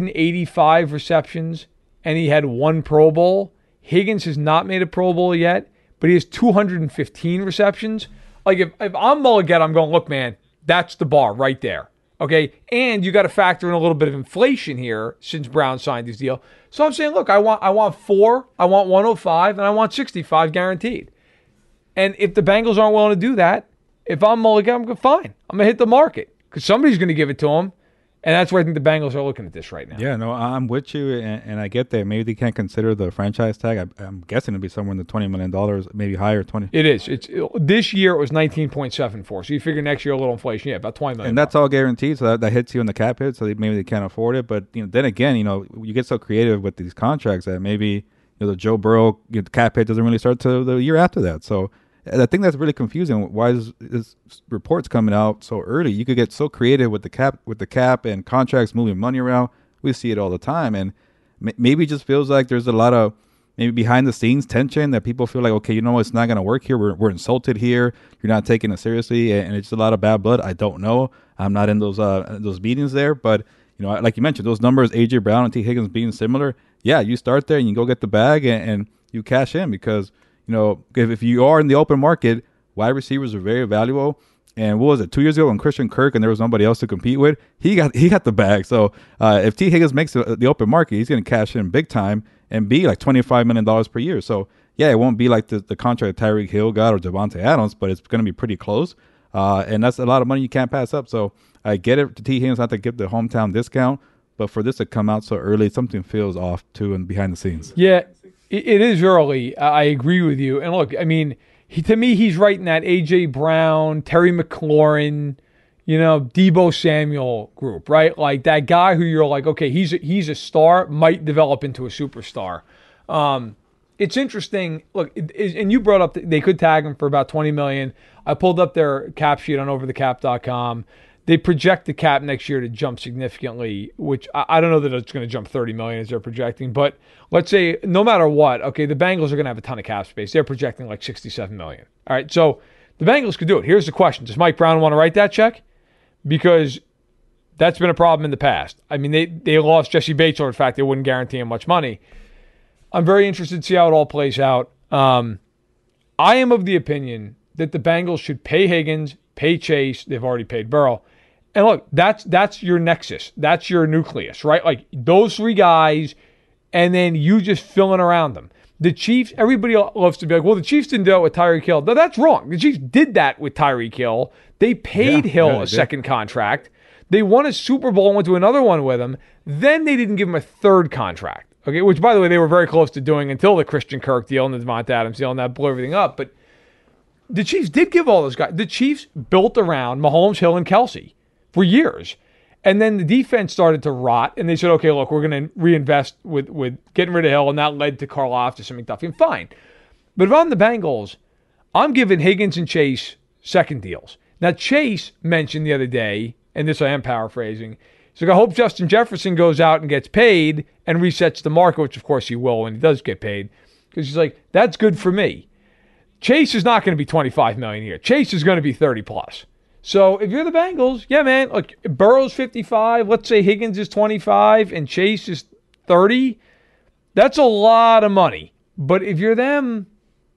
185 receptions and he had 1 Pro Bowl. Higgins has not made a Pro Bowl yet, but he has 215 receptions. Like, if I'm Mulligan, I'm going, look, man, that's the bar right there. Okay, and you got to factor in a little bit of inflation here since Brown signed his deal. So I'm saying, look, I want 4, I want 105, and I want 65 guaranteed. And if the Bengals aren't willing to do that, if I'm Mulligan, I'm going, fine. I'm going to hit the market because somebody's going to give it to him. And that's where I think the Bengals are looking at this right now. Yeah, no, I'm with you, and I get that. Maybe they can't consider the franchise tag. I'm guessing it'll be somewhere in the $20 million, maybe higher, 20. It is. This year it was 19.74. So you figure next year a little inflation, yeah, about $20 million. And that's all guaranteed, so that hits you in the cap hit. So maybe they can't afford it. But then again, you get so creative with these contracts that maybe the Joe Burrow cap hit doesn't really start till the year after that. So I think that's really confusing. Why is reports coming out so early? You could get so creative with the cap and contracts moving money around. We see it all the time, and maybe it just feels like there's a lot of maybe behind the scenes tension that people feel like, okay, it's not going to work here. We're insulted here. You're not taking it seriously, and it's a lot of bad blood. I don't know. I'm not in those meetings there, but like you mentioned, those numbers, AJ Brown and T Higgins being similar. Yeah, you start there and you go get the bag and you cash in because. If you are in the open market, wide receivers are very valuable. And what was it, 2 years ago when Christian Kirk and there was nobody else to compete with, he got the bag. So if T. Higgins makes the open market, he's going to cash in big time and be like $25 million per year. So, yeah, it won't be like the contract Tyreek Hill got or Devontae Adams, but it's going to be pretty close. And that's a lot of money you can't pass up. So I get it to T. Higgins not to give the hometown discount, but for this to come out so early, something feels off too and behind the scenes. Yeah. It is early. I agree with you. And look, I mean, to me, he's right in that A.J. Brown, Terry McLaurin, Deebo Samuel group, right? Like that guy who you're like, okay, he's a star, might develop into a superstar. It's interesting. Look, and you brought up they could tag him for about $20 million. I pulled up their cap sheet on overthecap.com. They project the cap next year to jump significantly, which I don't know that it's going to jump 30 million as they're projecting, but let's say no matter what, okay, the Bengals are going to have a ton of cap space. They're projecting like 67 million. All right, so the Bengals could do it. Here's the question. Does Mike Brown want to write that check? Because that's been a problem in the past. I mean, they lost Jesse Bates over the fact they wouldn't guarantee him much money. I'm very interested to see how it all plays out. I am of the opinion that the Bengals should pay Higgins, pay Chase. They've already paid Burrow. And look, that's your nexus. That's your nucleus, right? Like those 3 guys, and then you just filling around them. The Chiefs, everybody loves to be like, well, the Chiefs didn't do it with Tyreek Hill. No, that's wrong. The Chiefs did that with Tyreek Hill. They paid Hill a second contract. They won a Super Bowl and went to another one with him. Then they didn't give him a 3rd contract, okay? Which, by the way, they were very close to doing until the Christian Kirk deal and the Devontae Adams deal, and that blew everything up. But the Chiefs did give all those guys. The Chiefs built around Mahomes, Hill, and Kelsey for years. And then the defense started to rot, and they said, okay, look, we're going to reinvest with getting rid of Hill, and that led to Karlaftis and McDuffie. Fine. But if I'm the Bengals, I'm giving Higgins and Chase second deals. Now, Chase mentioned the other day, and this I am paraphrasing, he's like, I hope Justin Jefferson goes out and gets paid and resets the market, which of course he will when he does get paid, because he's like, that's good for me. Chase is not going to be $25 million a year. Chase is going to be 30 plus. So if you're the Bengals, yeah, man, look, Burrow's 55, let's say Higgins is 25, and Chase is 30. That's a lot of money. But if you're them,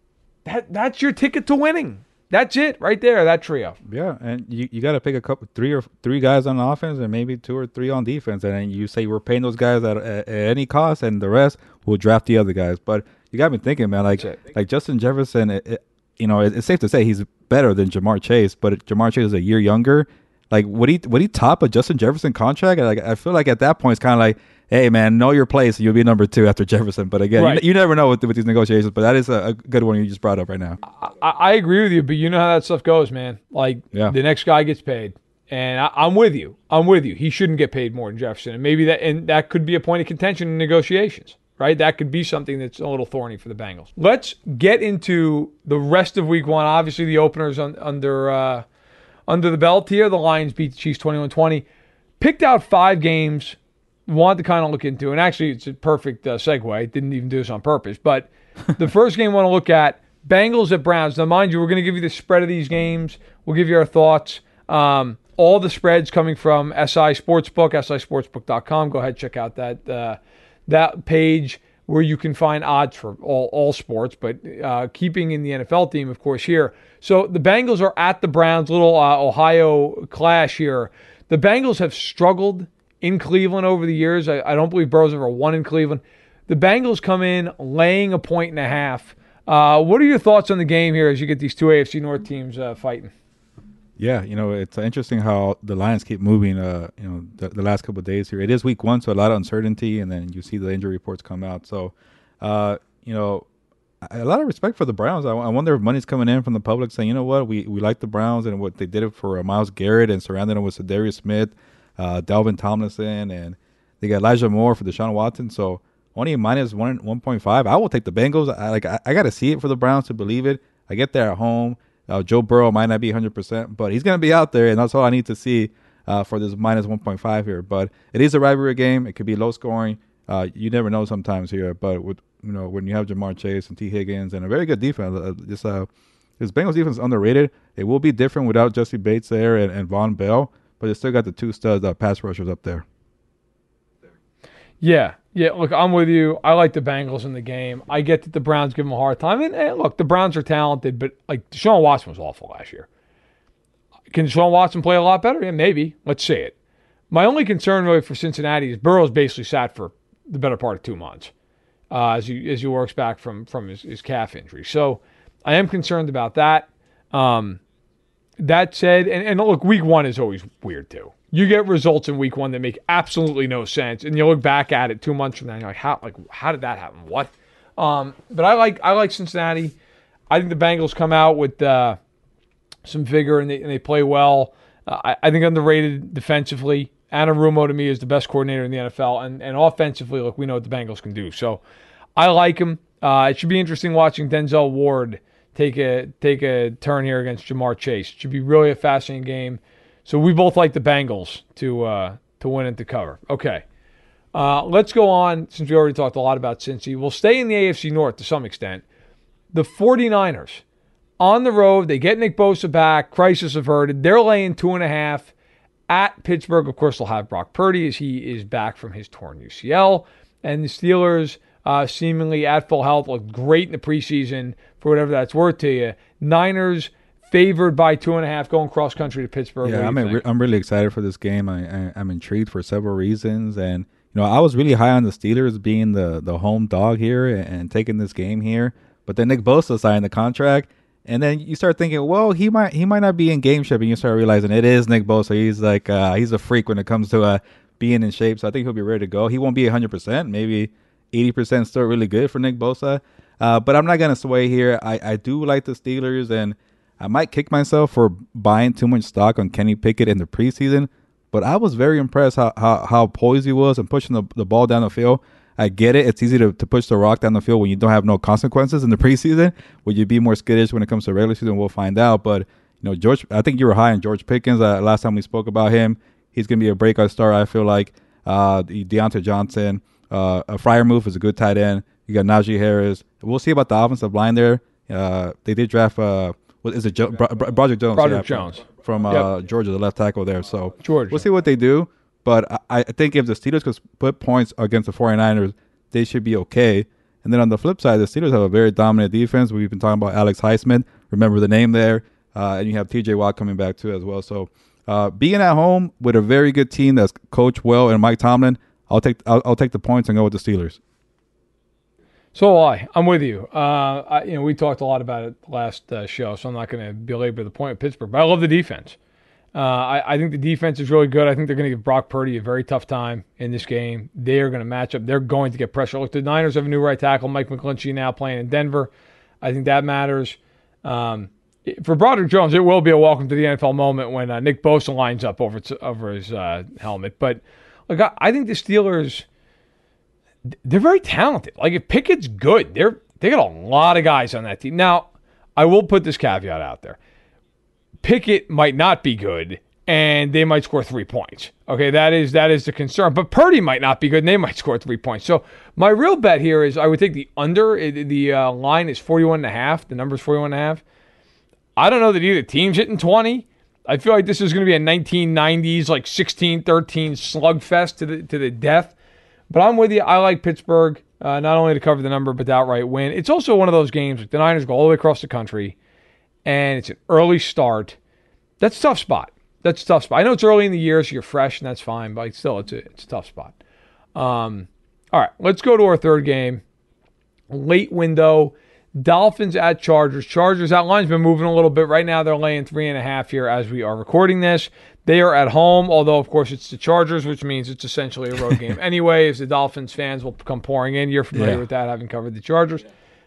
that's your ticket to winning. That's it right there, that trio. Yeah, and you got to pick three guys on offense and maybe 2 or 3 on defense. And then you say we're paying those guys at any cost, and the rest we'll draft the other guys. But you got me thinking, man, like Justin Jefferson, it's safe to say he's better than Jamar Chase, but Jamar Chase is a year younger. Like, would he top a Justin Jefferson contract? Like, I feel like at that point it's kind of like, hey, man, know your place. You'll be number 2 after Jefferson. But again, right. you never know with these negotiations. But that is a good one you just brought up right now. I agree with you, but you know how that stuff goes, man. Like, The next guy gets paid. And I'm with you. He shouldn't get paid more than Jefferson. And maybe that could be a point of contention in negotiations. right? That could be something that's a little thorny for the Bengals. Let's get into the rest of week one. Obviously, the openers under the belt here. The Lions beat the Chiefs 21-20. Picked out 5 games, wanted to kind of look into, and actually it's a perfect segue. Didn't even do this on purpose. But the first game I want to look at, Bengals at Browns. Now, mind you, we're going to give you the spread of these games. We'll give you our thoughts. All the spreads coming from SI Sportsbook, sisportsbook.com. Go ahead, check out that page where you can find odds for all sports, but keeping in the NFL theme, of course, here. So the Bengals are at the Browns, little Ohio clash here. The Bengals have struggled in Cleveland over the years. I don't believe Burrow's ever won in Cleveland. The Bengals come in laying 1.5. What are your thoughts on the game here as you get these two AFC North teams fighting? Yeah, it's interesting how the Lions keep moving, the last couple of days here. It is week 1, so a lot of uncertainty, and then you see the injury reports come out. So, a lot of respect for the Browns. I wonder if money's coming in from the public saying, you know what, we like the Browns and what they did it for Myles Garrett and surrounded him with Darius Smith, Dalvin Tomlinson, and they got Elijah Moore for Deshaun Watson. So only minus 1.5. I will take the Bengals. I got to see it for the Browns to believe it. I get there at home. Joe Burrow might not be 100%, but he's going to be out there, and that's all I need to see for this minus 1.5 here. But it is a rivalry game. It could be low scoring. You never know sometimes here. But with when you have Jamar Chase and T. Higgins and a very good defense, this Bengals defense is underrated. It will be different without Jesse Bates there and Von Bell, but they still got the 2 studs pass rushers up there. Yeah, look, I'm with you. I like the Bengals in the game. I get that the Browns give them a hard time. And look, the Browns are talented, but like Deshaun Watson was awful last year. Can Deshaun Watson play a lot better? Yeah, maybe. Let's see it. My only concern really for Cincinnati is Burrow's basically sat for the better part of 2 months as he works back from his calf injury. So I am concerned about that. That said, and look, week 1 is always weird too. You get results in week 1 that make absolutely no sense, and you look back at it 2 months from now, and you're like, how did that happen? What? But I like Cincinnati. I think the Bengals come out with some vigor and they play well. I think underrated defensively. Anarumo to me is the best coordinator in the NFL, and offensively, look, we know what the Bengals can do. So I like him. It should be interesting watching Denzel Ward take a turn here against Jamar Chase. It should be really a fascinating game. So we both like the Bengals to win and to cover. Okay. Let's go on, since we already talked a lot about Cincy. We'll stay in the AFC North to some extent. The 49ers, on the road, they get Nick Bosa back, crisis averted. They're laying 2.5 at Pittsburgh. Of course, they'll have Brock Purdy as he is back from his torn UCL. And the Steelers, seemingly at full health, looked great in the preseason for whatever that's worth to you. Niners favored by 2.5 going cross country to Pittsburgh. Yeah, I'm really excited for this game. I'm intrigued for several reasons, and I was really high on the Steelers being the home dog here and taking this game here. But then Nick Bosa signed the contract, and then you start thinking, well, he might not be in game shape, and you start realizing it is Nick Bosa. He's like he's a freak when it comes to being in shape. So I think he'll be ready to go. He won't be 100%, maybe 80% still really good for Nick Bosa. But I'm not gonna sway here. I do like the Steelers, and I might kick myself for buying too much stock on Kenny Pickett in the preseason, but I was very impressed how poised he was and pushing the ball down the field. I get it. It's easy to push the rock down the field when you don't have no consequences in the preseason. Would you be more skittish when it comes to regular season? We'll find out. But, George, I think you were high on George Pickens last time we spoke about him. He's going to be a breakout star, I feel like. Deontay Johnson, a Freiermuth is a good tight end. You got Najee Harris. We'll see about the offensive line there. They did draft what is it? Broderick Jones. Broderick Jones from Georgia, the left tackle there. So Georgia. We'll see what they do. But I think if the Steelers could put points against the 49ers, they should be okay. And then on the flip side, the Steelers have a very dominant defense. We've been talking about Alex Highsmith. Remember the name there. And you have T.J. Watt coming back too as well. So being at home with a very good team that's coached well and Mike Tomlin, I'll take the points and go with the Steelers. So I'm with you. We talked a lot about it last show, so I'm not going to belabor the point of Pittsburgh. But I love the defense. I think the defense is really good. I think they're going to give Brock Purdy a very tough time in this game. They are going to match up. They're going to get pressure. Look, the Niners have a new right tackle, Mike McGlinchey, now playing in Denver. I think that matters. For Broderick Jones, it will be a welcome to the NFL moment when Nick Bosa lines up over his helmet. But look, I think the Steelers, they're very talented. Like if Pickett's good, they got a lot of guys on that team. Now, I will put this caveat out there. Pickett might not be good, and they might score 3 points. Okay, that is the concern. But Purdy might not be good, and they might score 3 points. So my real bet here is I would take the under. The line is 41.5. The number is 41.5. I don't know that either team's hitting 20. I feel like this is going to be a 1990s, like 16-13 slugfest to the death. But I'm with you. I like Pittsburgh, not only to cover the number, but the outright win. It's also one of those games, like the Niners go all the way across the country, and it's an early start. That's a tough spot. I know it's early in the year, so you're fresh, and that's fine, but still, it's a tough spot. All right, let's go to our third game. Late window, Dolphins at Chargers. Chargers, that line's been moving a little bit. Right now, they're laying 3.5 here as we are recording this. They are at home, although, of course, it's the Chargers, which means it's essentially a road game anyway, as the Dolphins fans will come pouring in. You're familiar with that, having covered the Chargers.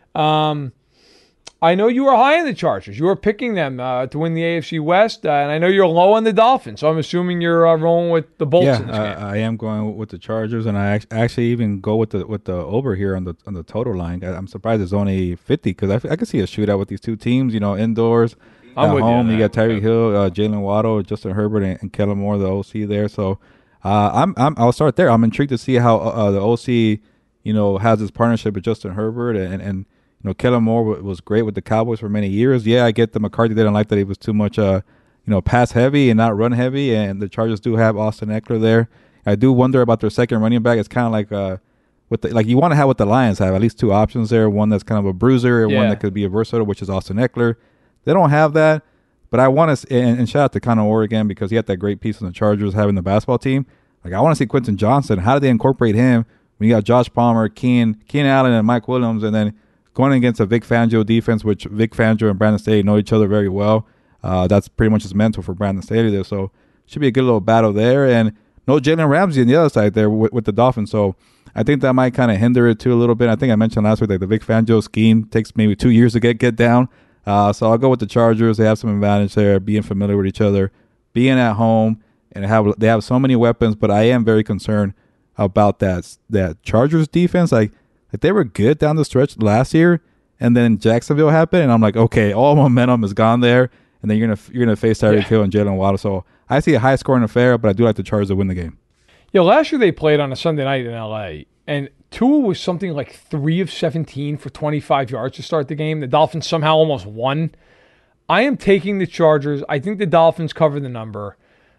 I know you were high on the Chargers. You were picking them to win the AFC West, and I know you're low on the Dolphins, so I'm assuming you're rolling with the Bolts in this game. I am going with the Chargers, and I actually even go with the over here on the total line. I'm surprised it's only 50 because I can see a shootout with these two teams. indoors. I'm with home, you got Tyreek Hill, Jalen Waddle, Justin Herbert, and Kellen Moore, the OC there. So I'll start there. I'm intrigued to see how the OC, has this partnership with Justin Herbert and Kellen Moore was great with the Cowboys for many years. Yeah, I get the McCarthy didn't like that he was too much, pass heavy and not run heavy. And the Chargers do have Austin Eckler there. I do wonder about their second running back. It's kind of like you want to have what the Lions have, at least two options there. One that's kind of a bruiser and one that could be a versatile, which is Austin Eckler. They don't have that, but I want to, and shout out to Connor Orr again because he had that great piece on the Chargers having the basketball team. Like I want to see Quentin Johnson. How did they incorporate him when you got Josh Palmer, Keenan Allen, and Mike Williams, and then going against a Vic Fangio defense, which Vic Fangio and Brandon Staley know each other very well. That's pretty much his mentor for Brandon Staley there. So should be a good little battle there. And no Jalen Ramsey on the other side there with the Dolphins. So I think that might kind of hinder it too a little bit. I think I mentioned last week that the Vic Fangio scheme takes maybe 2 years to get down. So I'll go with the Chargers. They have some advantage there, being familiar with each other, being at home, and they have so many weapons. But I am very concerned about that Chargers defense. Like they were good down the stretch last year, and then Jacksonville happened, and I'm like, okay, all momentum is gone there, and then you're gonna face Tyreek Hill and Jalen Waddle. So I see a high scoring affair, but I do like the Chargers to win the game. Last year they played on a Sunday night in LA, and Tua was something like 3 of 17 for 25 yards to start the game. The Dolphins somehow almost won. I am taking the Chargers. I think the Dolphins cover the number.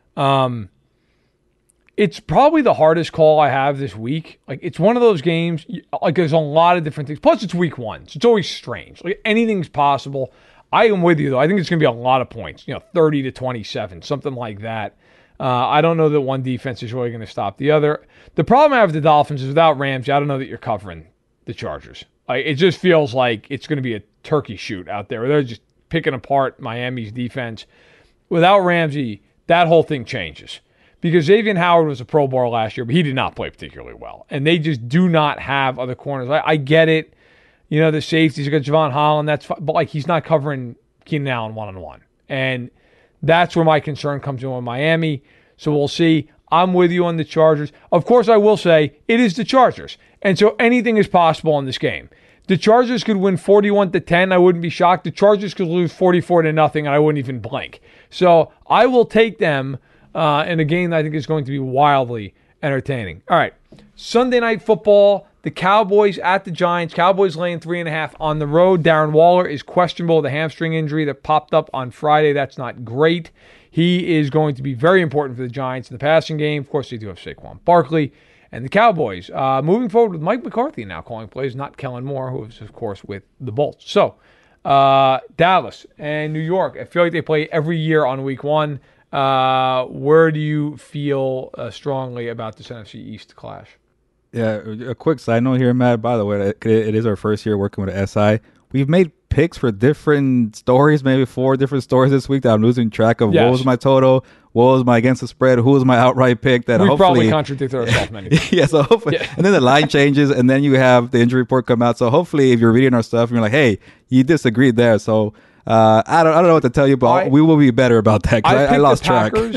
It's probably the hardest call I have this week. Like it's one of those games, like there's a lot of different things. Plus it's week 1, so it's always strange. Like anything's possible. I am with you though. I think it's going to be a lot of points, 30-27, something like that. I don't know that one defense is really going to stop the other. The problem I have with the Dolphins is without Ramsey, I don't know that you're covering the Chargers. It just feels like it's going to be a turkey shoot out there where they're just picking apart Miami's defense. Without Ramsey, that whole thing changes. Because Xavier Howard was a Pro Bowler last year, but he did not play particularly well. And they just do not have other corners. I get it. The safeties, you got Javon Holland, that's fine. But he's not covering Keenan Allen one-on-one. And that's where my concern comes in with Miami. So we'll see. I'm with you on the Chargers. Of course, I will say it is the Chargers. And so anything is possible in this game. The Chargers could win 41-10. I wouldn't be shocked. The Chargers could lose 44-0, and I wouldn't even blink. So I will take them in a game that I think is going to be wildly entertaining. All right. Sunday Night Football. The Cowboys at the Giants. Cowboys laying 3.5 on the road. Darren Waller is questionable with a hamstring injury that popped up on Friday. That's not great. He is going to be very important for the Giants in the passing game. Of course, they do have Saquon Barkley. And the Cowboys moving forward with Mike McCarthy now calling plays, not Kellen Moore, who is, of course, with the Bolts. So, Dallas and New York. I feel like they play every year on week 1. Where do you feel strongly about this NFC East clash? Yeah, a quick side note here, Matt. By the way, it is our first year working with SI. We've made picks for different stories, maybe 4 different stories this week that I'm losing track of. Yes. What was my total? What was my against the spread? Who was my outright pick? That we probably contradicted ourselves many times. Yeah, so hopefully, and then the line changes, and then you have the injury report come out. So hopefully, if you're reading our stuff and you're like, hey, you disagreed there. So I don't know what to tell you, but we will be better about that because I lost track.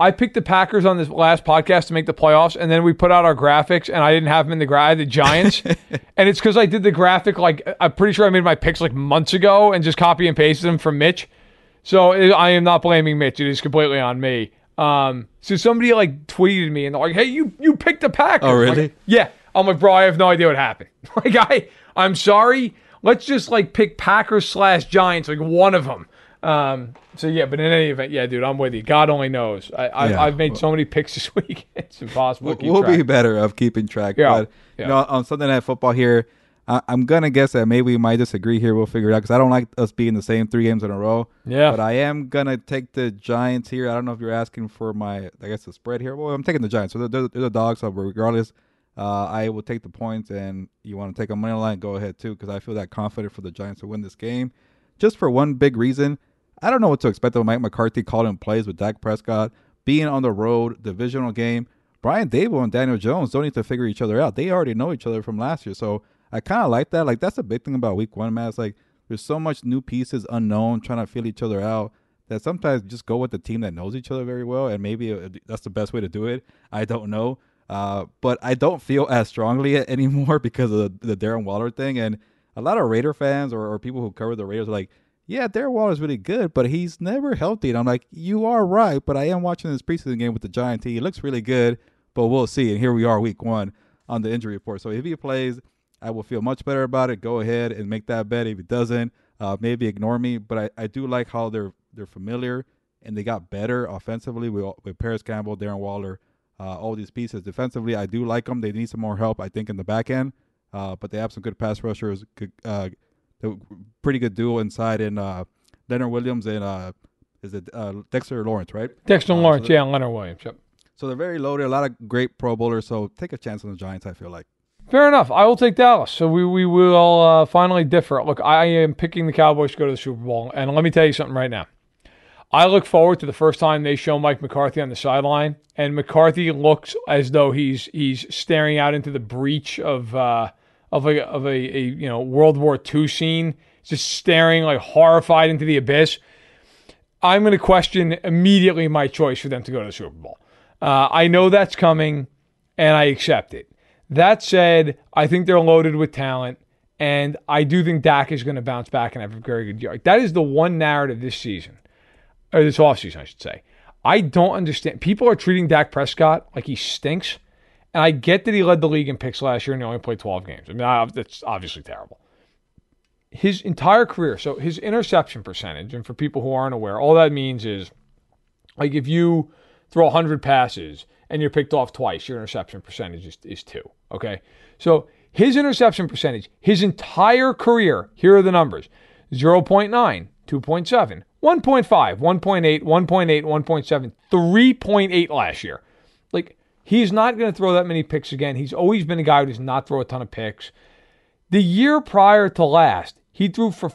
I picked the Packers on this last podcast to make the playoffs, and then we put out our graphics, and I didn't have them in the I had the Giants, and it's because I did the graphic I'm pretty sure I made my picks months ago and just copy and pasted them from Mitch. So I am not blaming Mitch; it is completely on me. So somebody tweeted me and they're like, "Hey, you picked the Packers." Oh, really? Yeah. I'm like, bro, I have no idea what happened. I'm sorry. Let's just pick Packers / Giants, one of them. So yeah, but in any event, yeah, dude, I'm with you. God only knows. I've made so many picks this week. It's impossible to keep track. We'll be better of keeping track. Yeah. But on Sunday Night Football here, I'm gonna guess that maybe we might disagree here. We'll figure it out because I don't like us being the same 3 games in a row. Yeah. But I am gonna take the Giants here. I don't know if you're asking for the spread here. Well, I'm taking the Giants. So they're the dogs. So regardless, I will take the points. And you want to take a money line? Go ahead too, because I feel that confident for the Giants to win this game. Just for one big reason. I don't know what to expect of Mike McCarthy calling plays with Dak Prescott being on the road, divisional game. Brian Daboll and Daniel Jones don't need to figure each other out. They already know each other from last year. So I kind of like that. That's the big thing about week 1, man. It's there's so much new pieces unknown trying to feel each other out that sometimes just go with the team that knows each other very well. And maybe that's the best way to do it. I don't know. But I don't feel as strongly anymore because of the Darren Waller thing. And a lot of Raider fans or people who cover the Raiders are like, yeah, Darren Waller's really good, but he's never healthy. And I'm like, you are right, but I am watching this preseason game with the Giants. He looks really good, but we'll see. And here we are week 1 on the injury report. So if he plays, I will feel much better about it. Go ahead and make that bet. If he doesn't, maybe ignore me. But I do like how they're familiar and they got better offensively with Paris Campbell, Darren Waller, all these pieces. Defensively, I do like them. They need some more help, I think, in the back end. But they have some good pass rushers, pretty good duo inside in Leonard Williams and Dexter Lawrence, right? Dexter Lawrence, and Leonard Williams. Yep. So they're very loaded. A lot of great Pro Bowlers. So take a chance on the Giants, I feel like. Fair enough. I will take Dallas. So we will finally differ. Look, I am picking the Cowboys to go to the Super Bowl. And let me tell you something right now. I look forward to the first time they show Mike McCarthy on the sideline. And McCarthy looks as though he's staring out into the breach of a World War II scene, just staring horrified into the abyss. I'm going to question immediately my choice for them to go to the Super Bowl. I know that's coming, and I accept it. That said, I think they're loaded with talent, and I do think Dak is going to bounce back and have a very good year. That is the one narrative this season, or this offseason, I should say. I don't understand. People are treating Dak Prescott like he stinks. And I get that he led the league in picks last year and he only played 12 games. I mean, that's obviously terrible. His entire career, so his interception percentage, and for people who aren't aware, all that means is, if you throw 100 passes and you're picked off twice, your interception percentage is 2, okay? So his interception percentage, his entire career, here are the numbers: 0.9, 2.7, 1.5, 1.8, 1.8, 1.7, 3.8 last year. He's not going to throw that many picks again. He's always been a guy who does not throw a ton of picks. The year prior to last, he threw for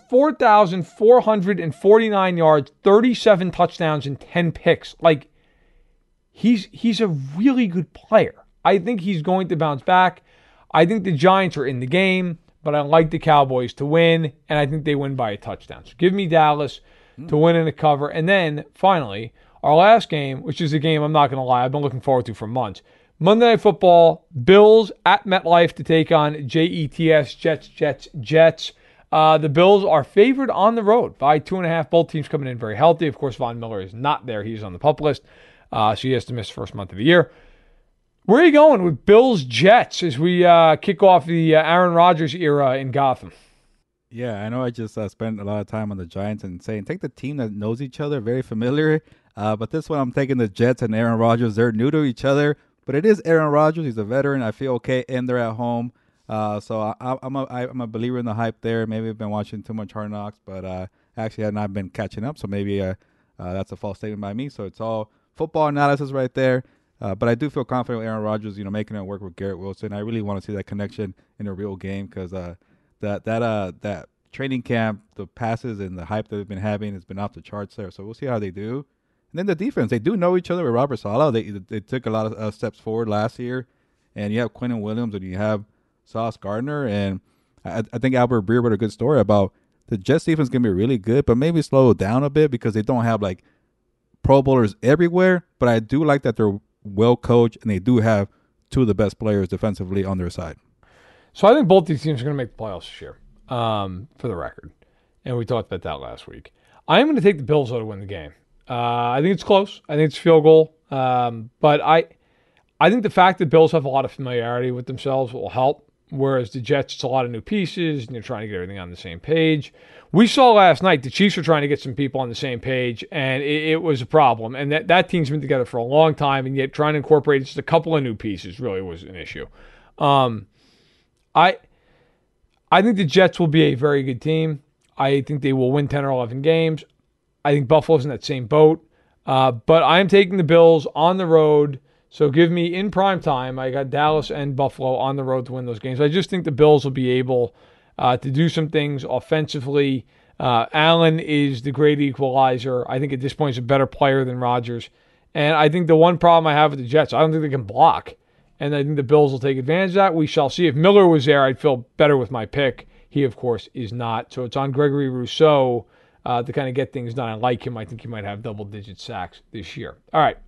4,449 yards, 37 touchdowns, and 10 picks. He's a really good player. I think he's going to bounce back. I think the Giants are in the game, but I like the Cowboys to win, and I think they win by a touchdown. So give me Dallas to win in a cover. And then, finally, our last game, which is a game I'm not going to lie, I've been looking forward to for months. Monday Night Football, Bills at MetLife to take on Jets, Jets. The Bills are favored on the road by 2.5. Both teams coming in very healthy. Of course, Von Miller is not there. He's on the PUP list, so he has to miss the first month of the year. Where are you going with Bills-Jets as we kick off the Aaron Rodgers era in Gotham? Yeah, I know I just spent a lot of time on the Giants and saying take the team that knows each other, very familiar. But this one I'm taking the Jets and Aaron Rodgers. They're new to each other, but it is Aaron Rodgers. He's a veteran. I feel okay, and they're at home. So I'm a believer in the hype there. Maybe I've been watching too much Hard Knocks, but actually I've not been catching up. So maybe that's a false statement by me. So it's all football analysis right there. But I do feel confident with Aaron Rodgers, making it work with Garrett Wilson. I really want to see that connection in a real game because that training camp, the passes and the hype that they've been having has been off the charts there. So we'll see how they do. And then the defense, they do know each other with Robert Saleh. They took a lot of steps forward last year. And you have Quentin Williams and you have Sauce Gardner. And I think Albert Breer wrote a good story about the Jets defense going to be really good, but maybe slow down a bit because they don't have Pro Bowlers everywhere, but I do like that they're well coached and they do have two of the best players defensively on their side. So I think both these teams are going to make the playoffs this year, for the record. And we talked about that last week. I am going to take the Bills though to win the game. I think it's close. I think it's a field goal. But I think the fact that Bills have a lot of familiarity with themselves will help. Whereas the Jets, it's a lot of new pieces, and you're trying to get everything on the same page. We saw last night the Chiefs were trying to get some people on the same page, and it was a problem. And that team's been together for a long time, and yet trying to incorporate just a couple of new pieces really was an issue. I think the Jets will be a very good team. I think they will win 10 or 11 games. I think Buffalo's in that same boat. But I am taking the Bills on the road. So give me in prime time. I got Dallas and Buffalo on the road to win those games. I just think the Bills will be able to do some things offensively. Allen is the great equalizer. I think at this point he's a better player than Rodgers. And I think the one problem I have with the Jets, I don't think they can block. And I think the Bills will take advantage of that. We shall see. If Miller was there, I'd feel better with my pick. He, of course, is not. So it's on Gregory Rousseau to kind of get things done. I like him. I think he might have double-digit sacks this year. All right.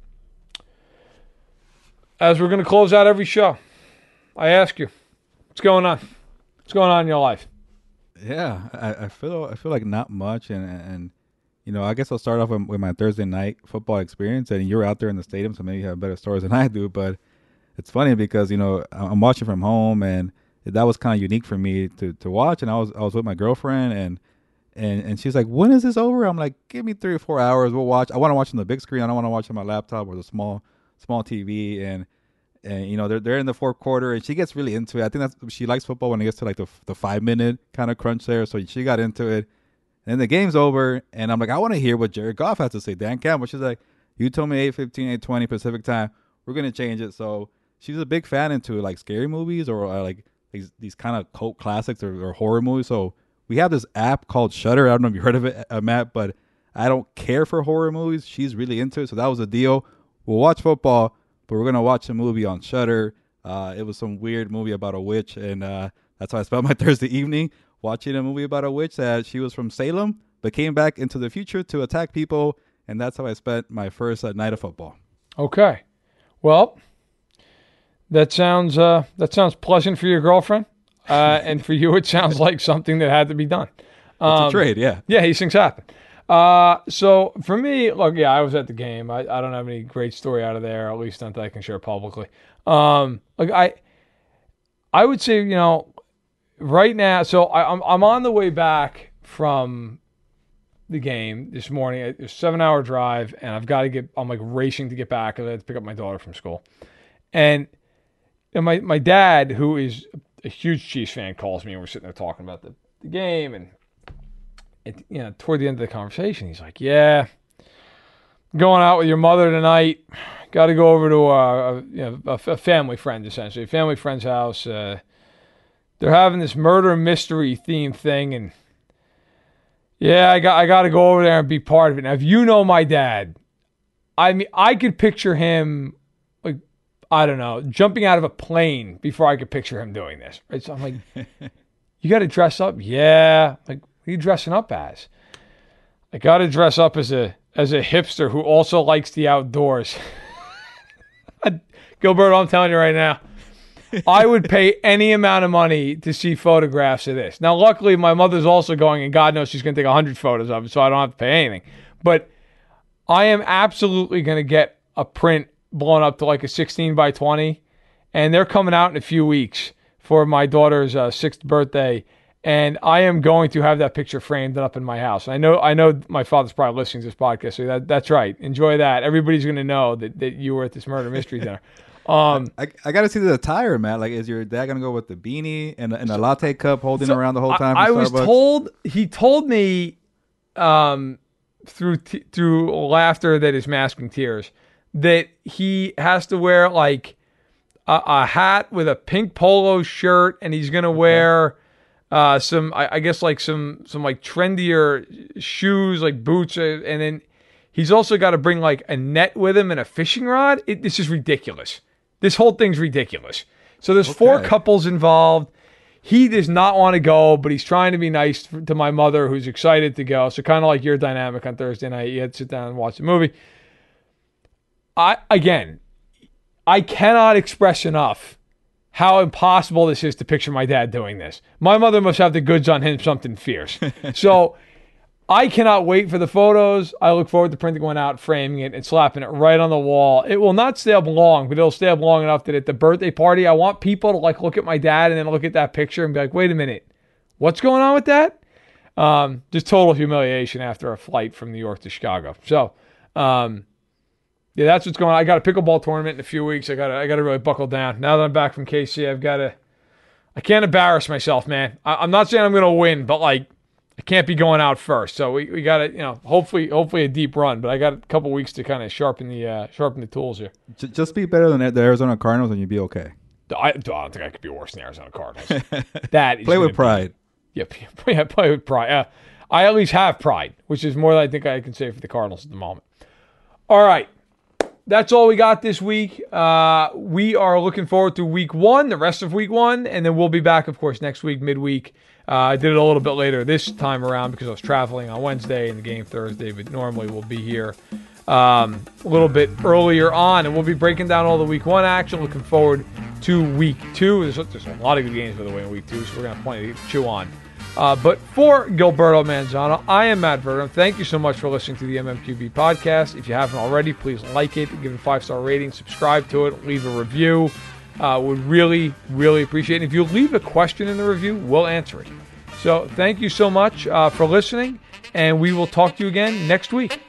As we're going to close out every show, I ask you, what's going on? What's going on in your life? Yeah, I feel like not much, and you know, I guess I'll start off with my Thursday night football experience. And you're out there in the stadium, so maybe you have better stories than I do. But it's funny because, you know, I'm watching from home, and that was kind of unique for me to watch. And I was with my girlfriend, and she's like, "When is this over?" I'm like, "Give me 3 or 4 hours. We'll watch. I want to watch on the big screen. I don't want to watch on my laptop or the small TV." And you know, they're in the fourth quarter, and she gets really into it. I think she likes football when it gets to like the 5-minute kind of crunch there. So she got into it, and the game's over, and I'm like, I want to hear what Jared Goff has to say. Dan Campbell, she's like, "You told me 8:15, 8:20 Pacific time. We're gonna change it." So she's a big fan into like scary movies or like these kind of cult classics or horror movies. So we have this app called Shudder. I don't know if you heard of it, Matt, but I don't care for horror movies. She's really into it, so that was a deal. We'll watch football, but we're going to watch a movie on Shudder. It was some weird movie about a witch, and that's how I spent my Thursday evening, watching a movie about a witch that she was from Salem, but came back into the future to attack people, and that's how I spent my first night of football. Okay. Well, that sounds pleasant for your girlfriend, and for you it sounds like something that had to be done. It's a trade, yeah. Yeah, these things happen. So for me, look, yeah, I was at the game. I don't have any great story out of there, at least not that I can share publicly. Like I would say, you know, right now, so I'm on the way back from the game this morning. It's a 7-hour drive, and I'm like racing to get back because I had to pick up my daughter from school. And my dad, who is a huge Chiefs fan, calls me, and we're sitting there talking about the game, and you know, toward the end of the conversation, he's like, "Yeah, going out with your mother tonight. Got to go over to a family friend, essentially, a family friend's house. They're having this murder mystery theme thing, and yeah, I got to go over there and be part of it." Now, if you know my dad, I mean, I could picture him, like, I don't know, jumping out of a plane before I could picture him doing this. Right? So I'm like, "You got to dress up?" "Yeah." Like, "What are you dressing up as?" "I got to dress up as a hipster who also likes the outdoors." Gilberto, I'm telling you right now, I would pay any amount of money to see photographs of this. Now, luckily, my mother's also going, and God knows she's going to take 100 photos of it, so I don't have to pay anything. But I am absolutely going to get a print blown up to like a 16 by 20, and they're coming out in a few weeks for my daughter's 6th birthday. And I am going to have that picture framed up in my house. I know my father's probably listening to this podcast, so that's right. Enjoy that. Everybody's going to know that you were at this murder mystery dinner. I got to see the attire, Matt. Like, is your dad going to go with the beanie and a latte cup holding around the whole time? I was told, he told me through laughter that is masking tears, that he has to wear like a hat with a pink polo shirt, and he's going to wear some, I guess, like some like trendier shoes, like boots, and then he's also got to bring like a net with him and a fishing rod. This is ridiculous. This whole thing's ridiculous. So there's 4 couples involved. He does not want to go, but he's trying to be nice to my mother, who's excited to go. So kind of like your dynamic on Thursday night, you had to sit down and watch the movie. I cannot express enough how impossible this is to picture my dad doing this. My mother must have the goods on him something fierce. So I cannot wait for the photos. I look forward to printing one out, framing it, and slapping it right on the wall. It will not stay up long, but it'll stay up long enough that at the birthday party, I want people to like look at my dad and then look at that picture and be like, wait a minute, what's going on with that? Just total humiliation after a flight from New York to Chicago. So, yeah, that's what's going on. I got a pickleball tournament in a few weeks. I gotta really buckle down. Now that I'm back from KC, I can't embarrass myself, man. I'm not saying I'm gonna win, but like, I can't be going out first. So we gotta, hopefully a deep run. But I got a couple weeks to kind of sharpen the tools here. Just be better than the Arizona Cardinals, and you'll be okay. I don't think I could be worse than the Arizona Cardinals. That is play with pride. Play with pride. I at least have pride, which is more than I think I can say for the Cardinals at the moment. All right. That's all we got this week. We are looking forward to week 1, the rest of week 1, and then we'll be back, of course, next week, midweek. I did it a little bit later this time around because I was traveling on Wednesday and the game Thursday, but normally we'll be here a little bit earlier on, and we'll be breaking down all the week 1 action. Looking forward to week 2. There's a lot of good games, by the way, in week 2, so we're going to have plenty to chew on. But for Gilberto Manzano, I am Matt Verdum. Thank you so much for listening to the MMQB podcast. If you haven't already, please like it, give it a 5-star rating, subscribe to it, leave a review. Would really, really appreciate it. If you leave a question in the review, we'll answer it. So thank you so much for listening, and we will talk to you again next week.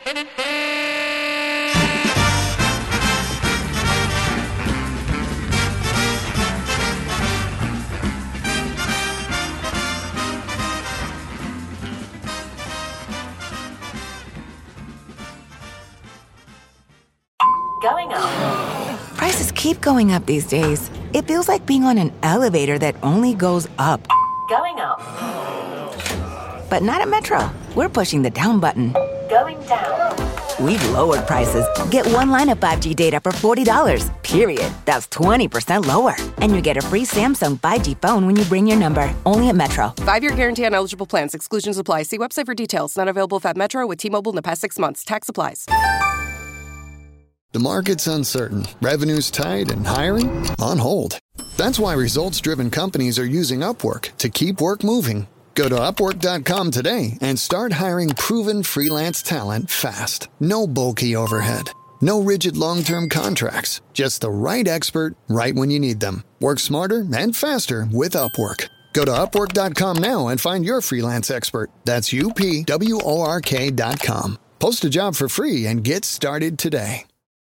Going up. Prices keep going up these days. It feels like being on an elevator that only goes up. Going up. But not at Metro. We're pushing the down button. Going down. We've lowered prices. Get one line of 5G data for $40, period. That's 20% lower. And you get a free Samsung 5G phone when you bring your number. Only at Metro. 5-year guarantee on eligible plans. Exclusions apply. See website for details. Not available at Metro with T-Mobile in the past 6 months. Tax applies. The market's uncertain, revenue's tight, and hiring on hold. That's why results-driven companies are using Upwork to keep work moving. Go to Upwork.com today and start hiring proven freelance talent fast. No bulky overhead. No rigid long-term contracts. Just the right expert right when you need them. Work smarter and faster with Upwork. Go to Upwork.com now and find your freelance expert. That's UPWORK.com. Post a job for free and get started today.